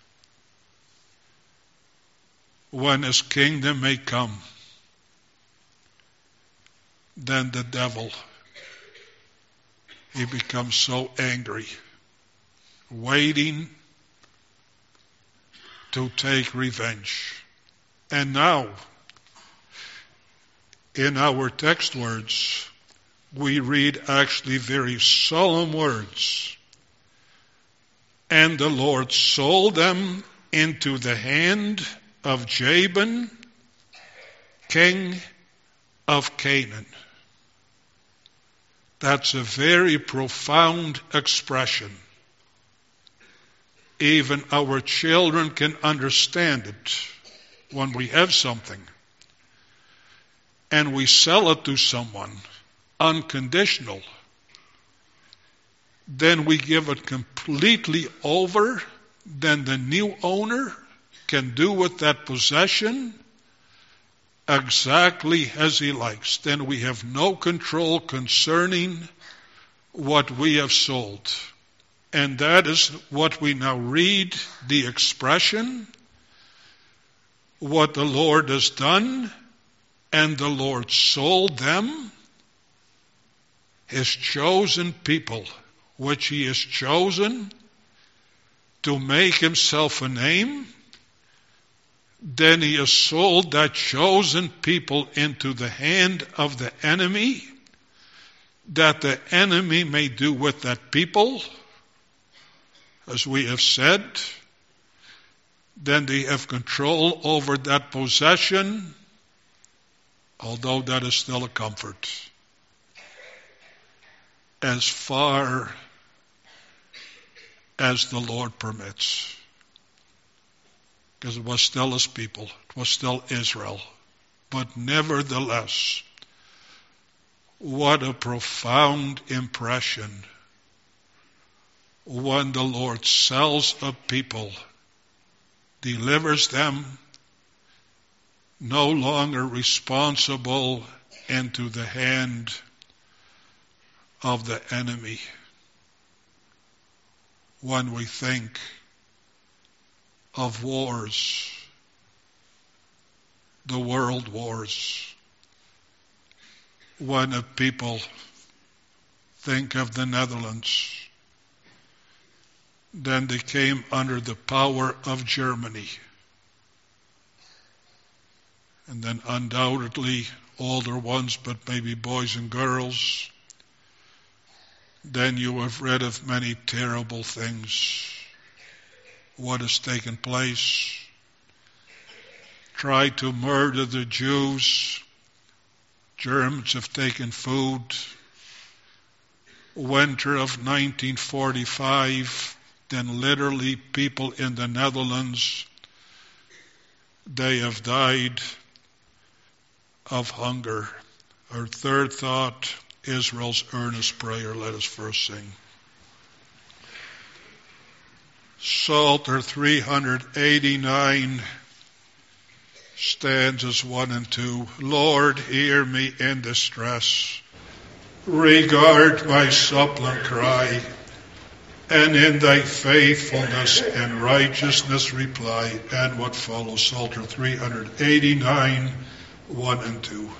when his kingdom may come, then the devil, he becomes so angry, waiting to take revenge. And now, in our text words, we read actually very solemn words. And the Lord sold them into the hand of Jabin, king of Canaan. That's a very profound expression. Even our children can understand it. When we have something and we sell it to someone unconditional, then we give it completely over, then the new owner can do with that possession exactly as he likes. Then we have no control concerning what we have sold. And that is what we now read, the expression, what the Lord has done, and the Lord sold them, his chosen people, which he has chosen to make himself a name. Then he has sold that chosen people into the hand of the enemy, that the enemy may do with that people as we have said. Then they have control over that possession, although that is still a comfort, as far as the Lord permits. Because it was still his people, it was still Israel. But nevertheless, what a profound impression when the Lord sells a people, delivers them, no longer responsible, into the hand of the enemy. When we think of wars, the world wars, when a people think of the Netherlands, then they came under the power of Germany. And then undoubtedly older ones, but maybe boys and girls, then you have read of many terrible things. What has taken place? Tried to murder the Jews. Germans have taken food. Winter of nineteen forty-five, then literally people in the Netherlands, they have died of hunger. Our third thought, Israel's earnest prayer. Let us first sing. Psalter three eighty-nine, stanzas one and two. Lord, hear me in distress. Regard my suppliant cry, and in thy faithfulness and righteousness reply. And what follows, Psalter three eighty-nine, one and two.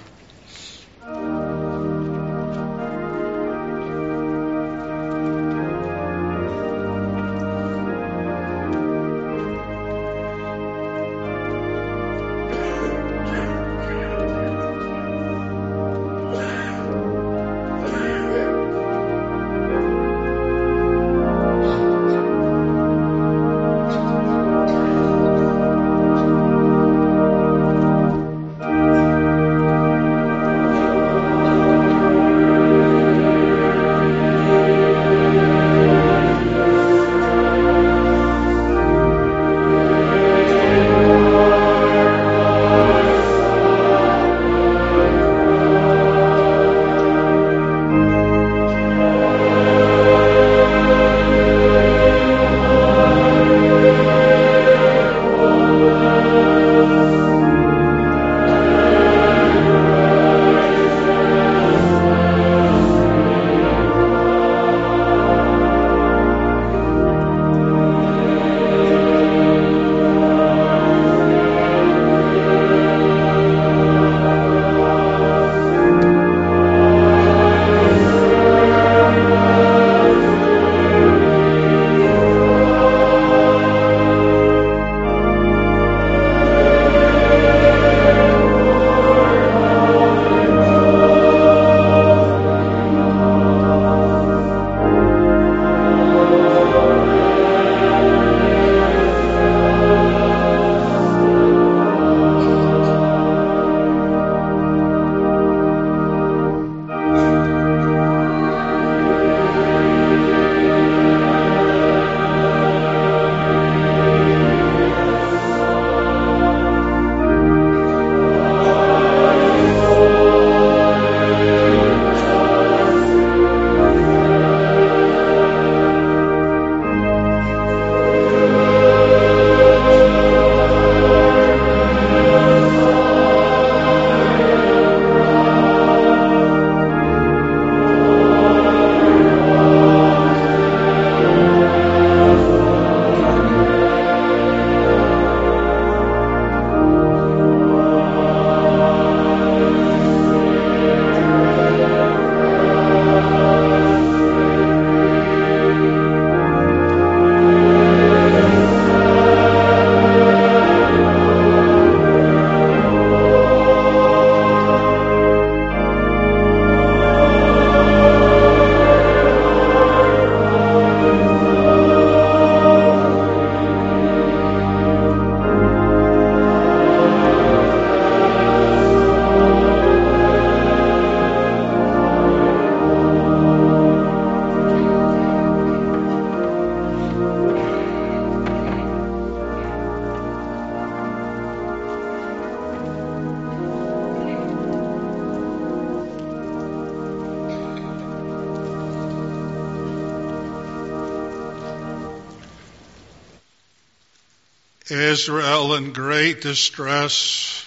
Israel in great distress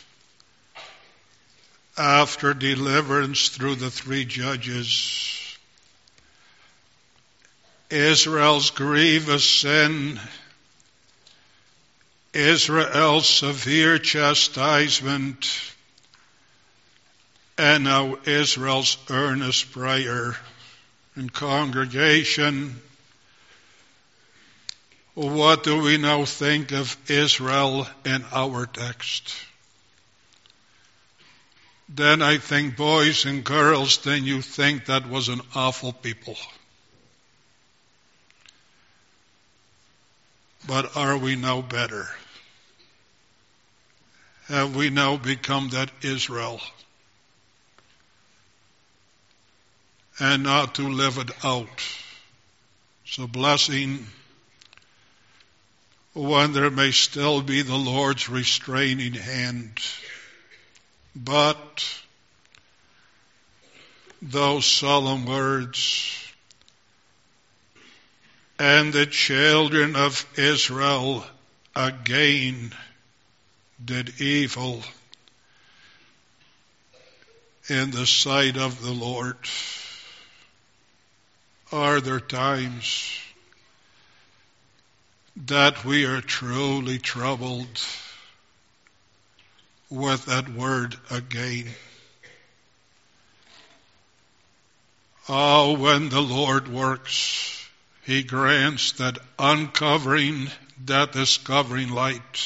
after deliverance through the three judges. Israel's grievous sin, Israel's severe chastisement, and now Israel's earnest prayer in congregation. What do we now think of Israel in our text? Then I think, boys and girls, then you think that was an awful people. But are we now better? Have we now become that Israel? And not to live it out. So blessing when there may still be the Lord's restraining hand. But those solemn words, and the children of Israel again did evil in the sight of the Lord? Are there times that we are truly troubled with that word again? Oh, when the Lord works, He grants that uncovering, that discovering light,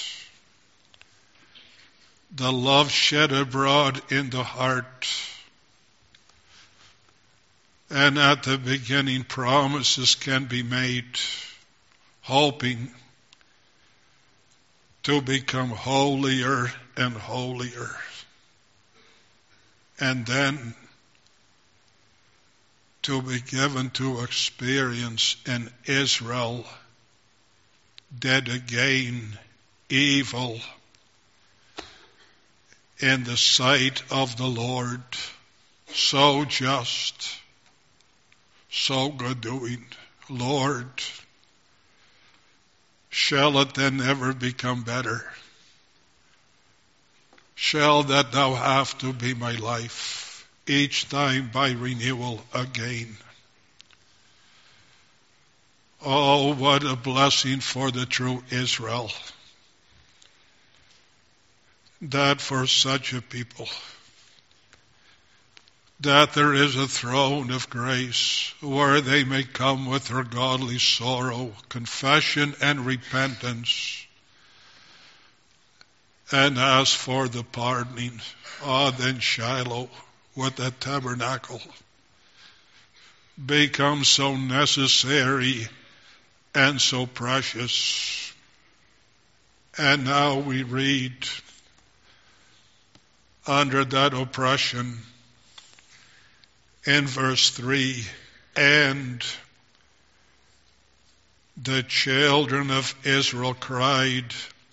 the love shed abroad in the heart. And at the beginning, promises can be made, hoping to become holier and holier. And then to be given to experience in Israel did again evil in the sight of the Lord, so just, so good doing. Lord, shall it then ever become better? Shall that now have to be my life, each time by renewal again? Oh, what a blessing for the true Israel, that for such a people, that there is a throne of grace where they may come with their godly sorrow, confession and repentance, and ask for the pardoning. Ah, then Shiloh, with that tabernacle, becomes so necessary and so precious. And now we read, under that oppression, in verse three, and the children of Israel cried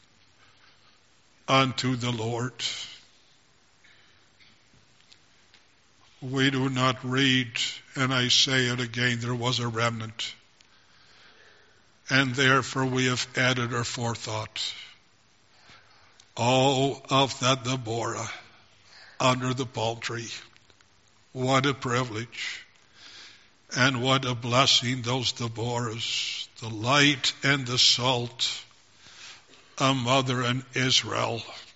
unto the Lord. We do not read, and I say it again, there was a remnant. And therefore we have added our forethought. Oh, of that Deborah under the palm tree. What a privilege. And what a blessing those Deborahs, the light and the salt, a mother in Israel.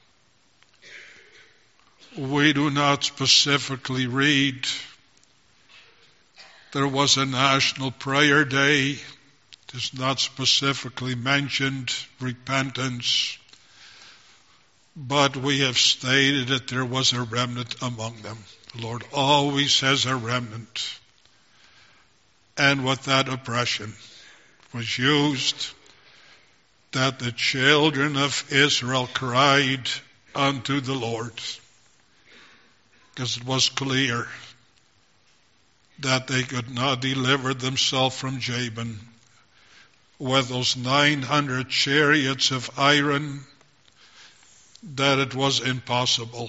We do not specifically read there was a national prayer day. It is not specifically mentioned repentance, but we have stated that there was a remnant among them. The Lord always has a remnant. And with that oppression was used, that the children of Israel cried unto the Lord, because it was clear that they could not deliver themselves from Jabin with those nine hundred chariots of iron, that it was impossible.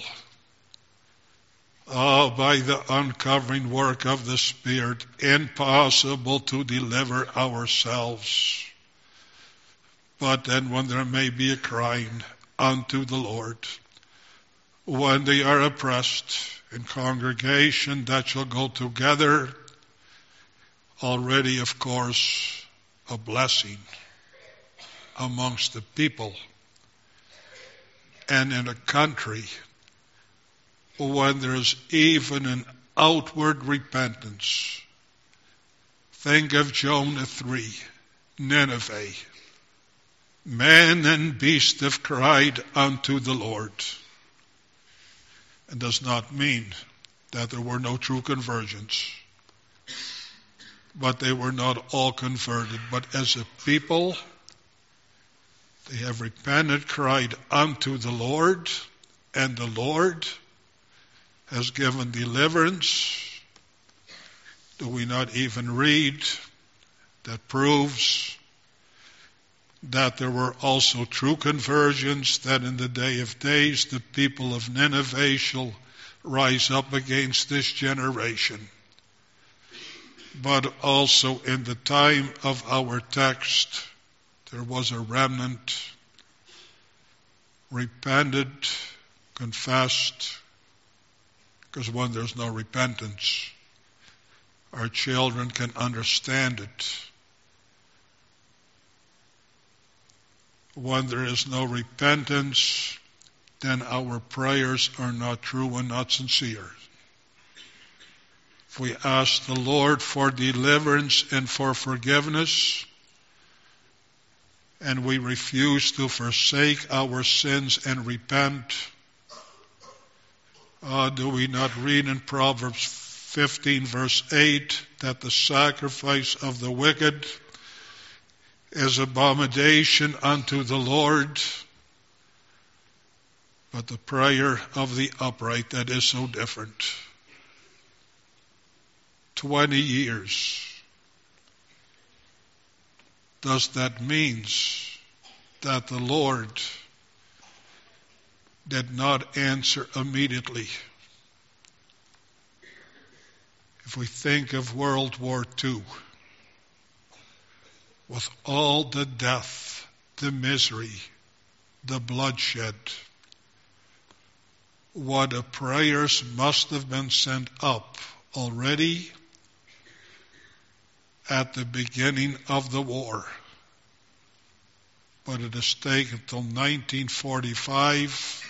Oh, by the uncovering work of the Spirit, impossible to deliver ourselves. But then when there may be a crying unto the Lord, when they are oppressed in congregation that shall go together, already, of course, a blessing amongst the people and in a country, when there's even an outward repentance. Think of Jonah three, Nineveh. Man and beast have cried unto the Lord. It does not mean that there were no true conversions, but they were not all converted. But as a people, they have repented, cried unto the Lord, and the Lord has given deliverance. Do we not even read that proves that there were also true conversions, that in the day of days the people of Nineveh shall rise up against this generation? But also in the time of our text, there was a remnant repented, confessed, because when there's no repentance, our children can understand it. When there is no repentance, then our prayers are not true and not sincere. If we ask the Lord for deliverance and for forgiveness, and we refuse to forsake our sins and repent, uh, do we not read in Proverbs fifteen verse eight that the sacrifice of the wicked is abomination unto the Lord, but the prayer of the upright, that is so different. Twenty years. Does that mean that the Lord did not answer immediately? If we think of World War Two, with all the death, the misery, the bloodshed, what the prayers must have been sent up already at the beginning of the war. But it has taken until nineteen forty-five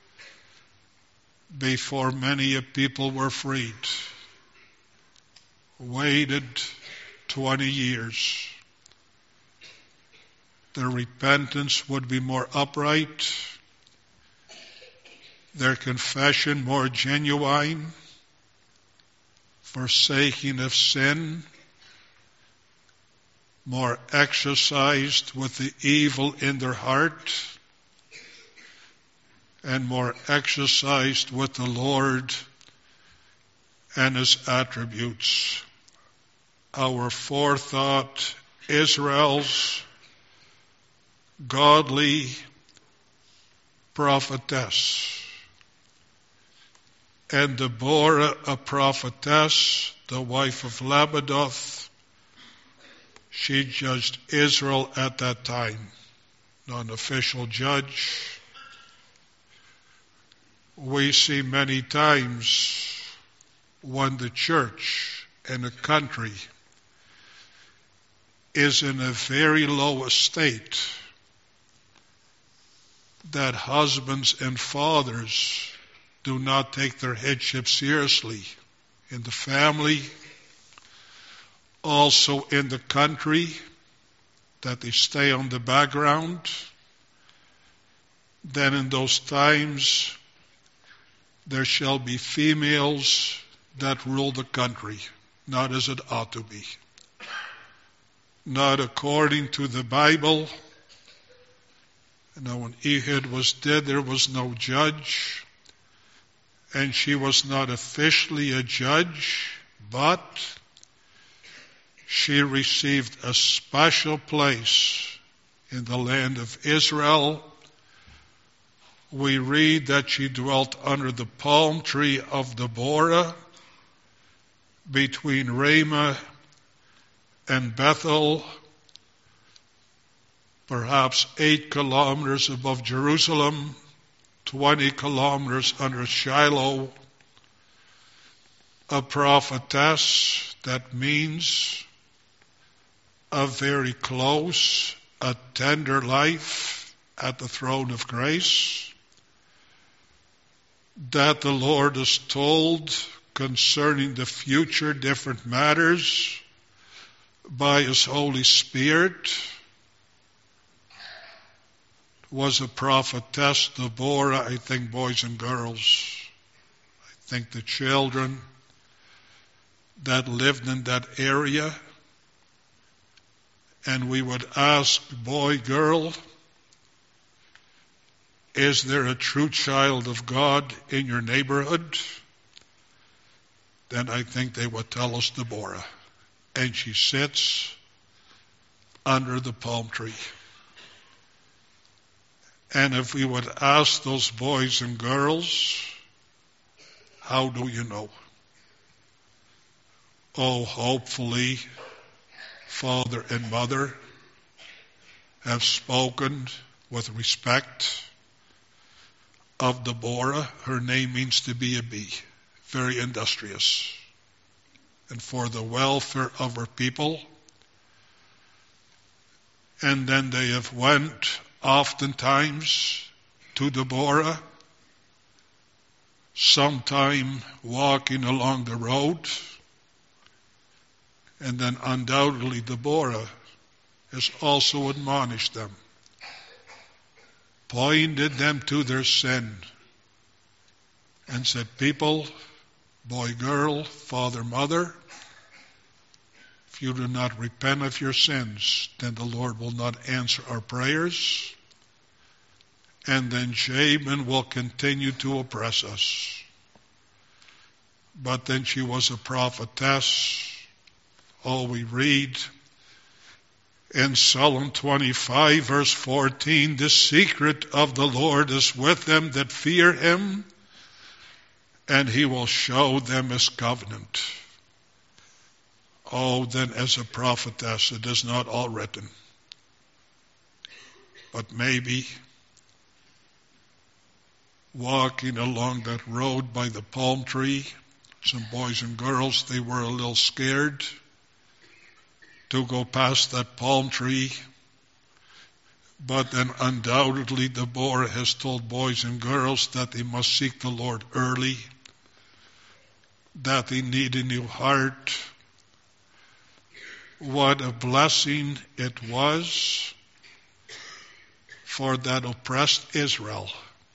before many people were freed. Waited twenty years. Their repentance would be more upright, their confession more genuine, forsaking of sin, more exercised with the evil in their heart, and more exercised with the Lord and His attributes. Our forethought, Israel's godly prophetess, and Deborah, a prophetess, the wife of Labadoth, she judged Israel at that time, not an official judge. We see many times when the church and a country is in a very low estate, that husbands and fathers do not take their headship seriously in the family, also in the country, that they stay on the background. Then in those times there shall be females that rule the country, not as it ought to be. Not according to the Bible. Now when Ehud was dead, there was no judge, and she was not officially a judge, but she received a special place in the land of Israel. We read that she dwelt under the palm tree of Deborah between Ramah and Bethel, perhaps eight kilometers above Jerusalem, twenty kilometers under Shiloh. A prophetess, that means a very close, a tender life at the throne of grace, that the Lord has told concerning the future different matters by His Holy Spirit. Was a prophetess, Deborah, I think boys and girls, I think the children that lived in that area, and we would ask, boy, girl, is there a true child of God in your neighborhood? Then I think they would tell us Deborah. And she sits under the palm tree. And if we would ask those boys and girls, how do you know? Oh, hopefully, father and mother have spoken with respect of Deborah. Her name means to be a bee, very industrious, and for the welfare of her people. And then they have went oftentimes to Deborah, sometime walking along the road, and then undoubtedly Deborah has also admonished them, pointed them to their sin, and said, people, boy, girl, father, mother, if you do not repent of your sins, then the Lord will not answer our prayers, and then Jabin will continue to oppress us. But then she was a prophetess. Oh, we read in Psalm twenty-five, verse fourteen, the secret of the Lord is with them that fear him, and he will show them his covenant. Oh, then as a prophetess, it is not all written. But maybe walking along that road by the palm tree, some boys and girls, they were a little scared to go past that palm tree. But then undoubtedly Deborah has told boys and girls that they must seek the Lord early, that they need a new heart. What a blessing it was for that oppressed Israel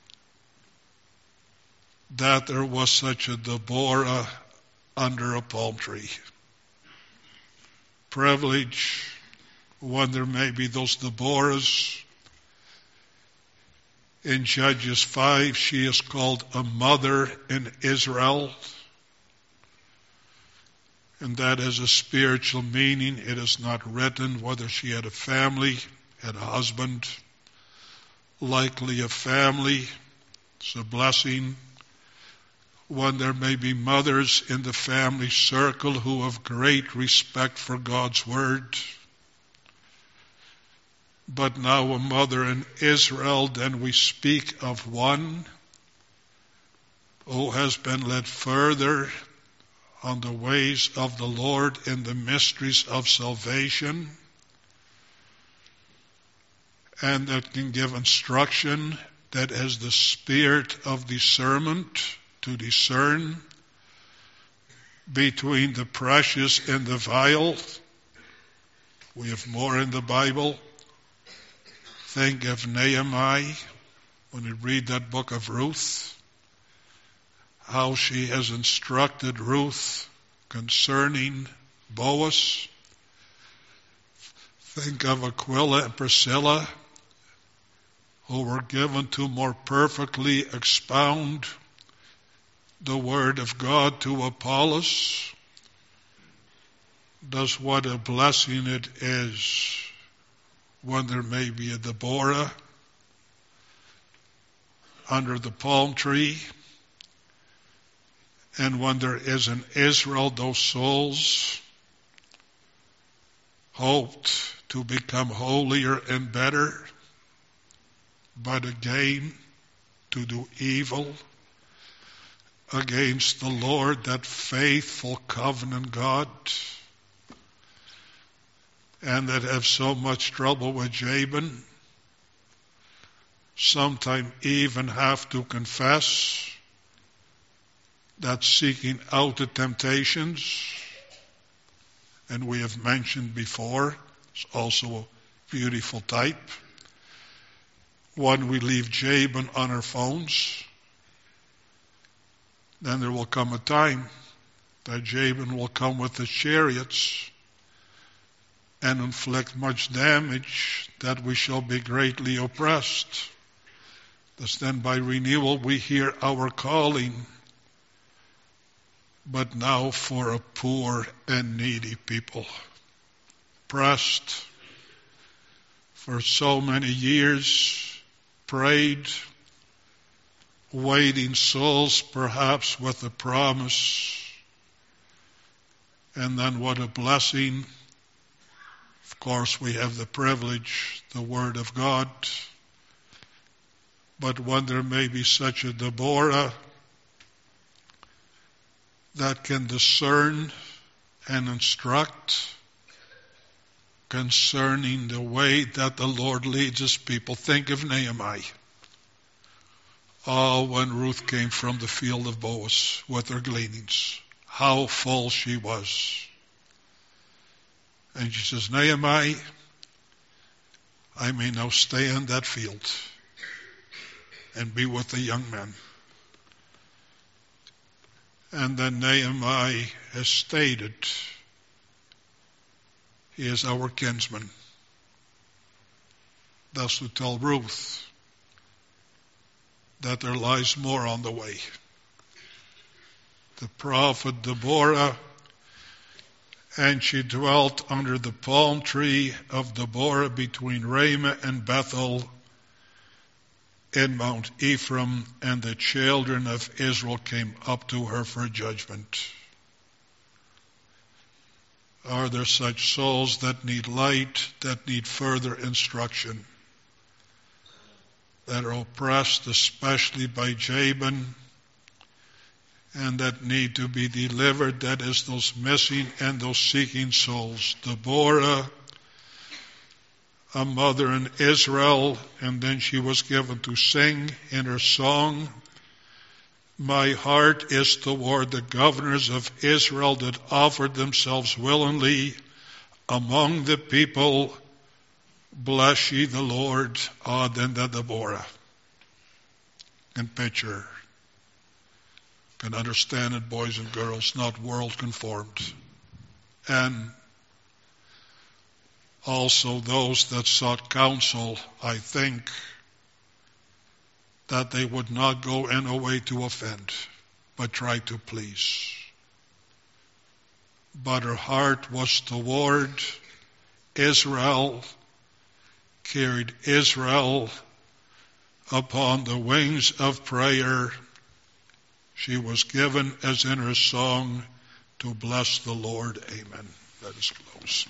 that there was such a Deborah under a palm tree. Privilege when there may be those Deborahs. In Judges five, she is called a mother in Israel. And that has a spiritual meaning. It is not written whether she had a family, had a husband, likely a family. It's a blessing when there may be mothers in the family circle who have great respect for God's word. But now a mother in Israel, then we speak of one who has been led further on the ways of the Lord in the mysteries of salvation, and that can give instruction that has the spirit of discernment to discern between the precious and the vile. We have more in the Bible. Think of Nehemiah when you read that book of Ruth, how she has instructed Ruth concerning Boaz. Think of Aquila and Priscilla, who were given to more perfectly expound the word of God to Apollos. Thus, what a blessing it is when there may be a Deborah under the palm tree, and when there is in Israel those souls hoped to become holier and better, but again to do evil against the Lord, that faithful covenant God, and that have so much trouble with Jabin, sometimes even have to confess that seeking out the temptations, and we have mentioned before, it's also a beautiful type. When we leave Jabin on our phones, then there will come a time that Jabin will come with the chariots and inflict much damage, that we shall be greatly oppressed. Thus then by renewal we hear our calling, but now for a poor and needy people, oppressed for so many years, prayed, waiting souls perhaps with a promise. And then what a blessing. Of course we have the privilege, the Word of God. But when there may be such a Deborah that can discern and instruct concerning the way that the Lord leads his people. Think of Nehemiah. Oh, when Ruth came from the field of Boaz with her gleanings, how full she was. And she says, Nehemiah, I may now stay in that field and be with the young men. And then Nehemiah has stated, he is our kinsman. Thus to tell Ruth that there lies more on the way. The prophet Deborah, and she dwelt under the palm tree of Deborah between Ramah and Bethel in Mount Ephraim, and the children of Israel came up to her for judgment. Are there such souls that need light, that need further instruction, that are oppressed especially by Jabin, and that need to be delivered? That is, those missing and those seeking souls. Deborah, a mother in Israel, and then she was given to sing in her song, my heart is toward the governors of Israel that offered themselves willingly among the people. Bless ye the Lord. Ah, then the Deborah can picture, can understand it, boys and girls, not world conformed. And also those that sought counsel, I think, that they would not go in a way to offend, but try to please. But her heart was toward Israel, carried Israel upon the wings of prayer. She was given, as in her song, to bless the Lord. Amen. Let us close.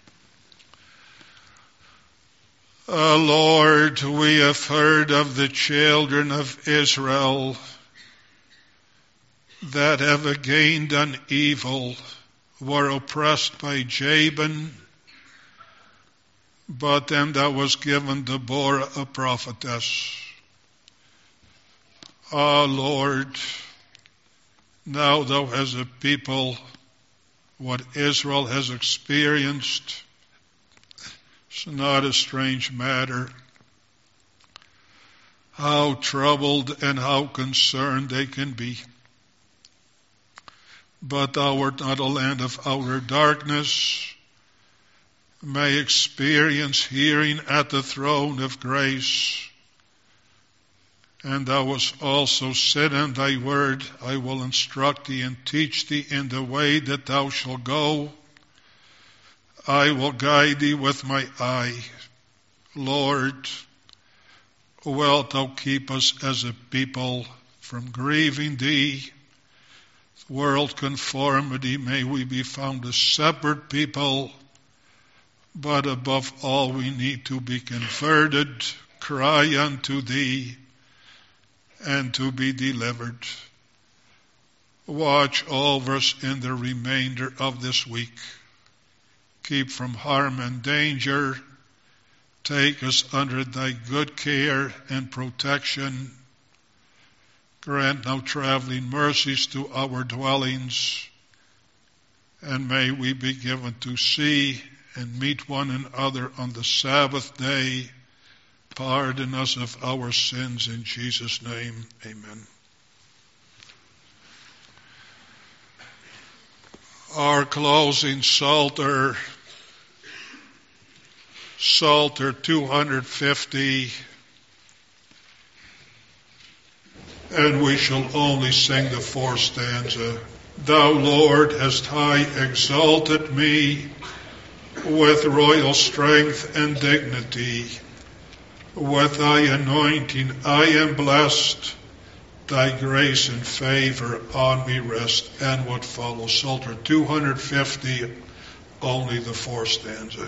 Uh, Lord, we have heard of the children of Israel that have again done evil, were oppressed by Jabin, but then that was given Deborah, a prophetess. Ah, Lord, now thou as a people, what Israel has experienced, it's not a strange matter. How troubled and how concerned they can be. But thou art not a land of outer darkness. May experience hearing at the throne of grace. And thou hast also said in thy word, I will instruct thee and teach thee in the way that thou shalt go. I will guide thee with my eye. Lord, wilt thou keep us as a people from grieving thee? World conformity, may we be found a separate people, but above all we need to be converted, cry unto thee, and to be delivered. Watch over us in the remainder of this week. Keep from harm and danger. Take us under thy good care and protection. Grant now traveling mercies to our dwellings, and may we be given to see and meet one another on the Sabbath day. Pardon us of our sins in Jesus' name. Amen. Our closing Psalter, Psalter two hundred fifty, and we shall only sing the fourth stanza. Thou, Lord, hast high exalted me with royal strength and dignity. With thy anointing I am blessed. Thy grace and favor on me rest. And what follows, Psalter two hundred fifty, only the fourth stanza.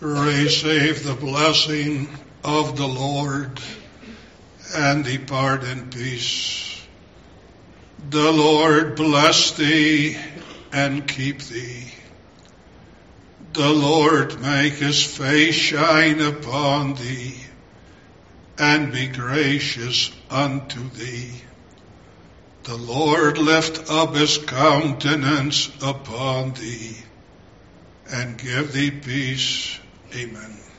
receive the blessing of the Lord and depart in peace. The Lord bless thee and keep thee. The Lord make his face shine upon thee and be gracious unto thee. The Lord lift up his countenance upon thee and give thee peace. Amen.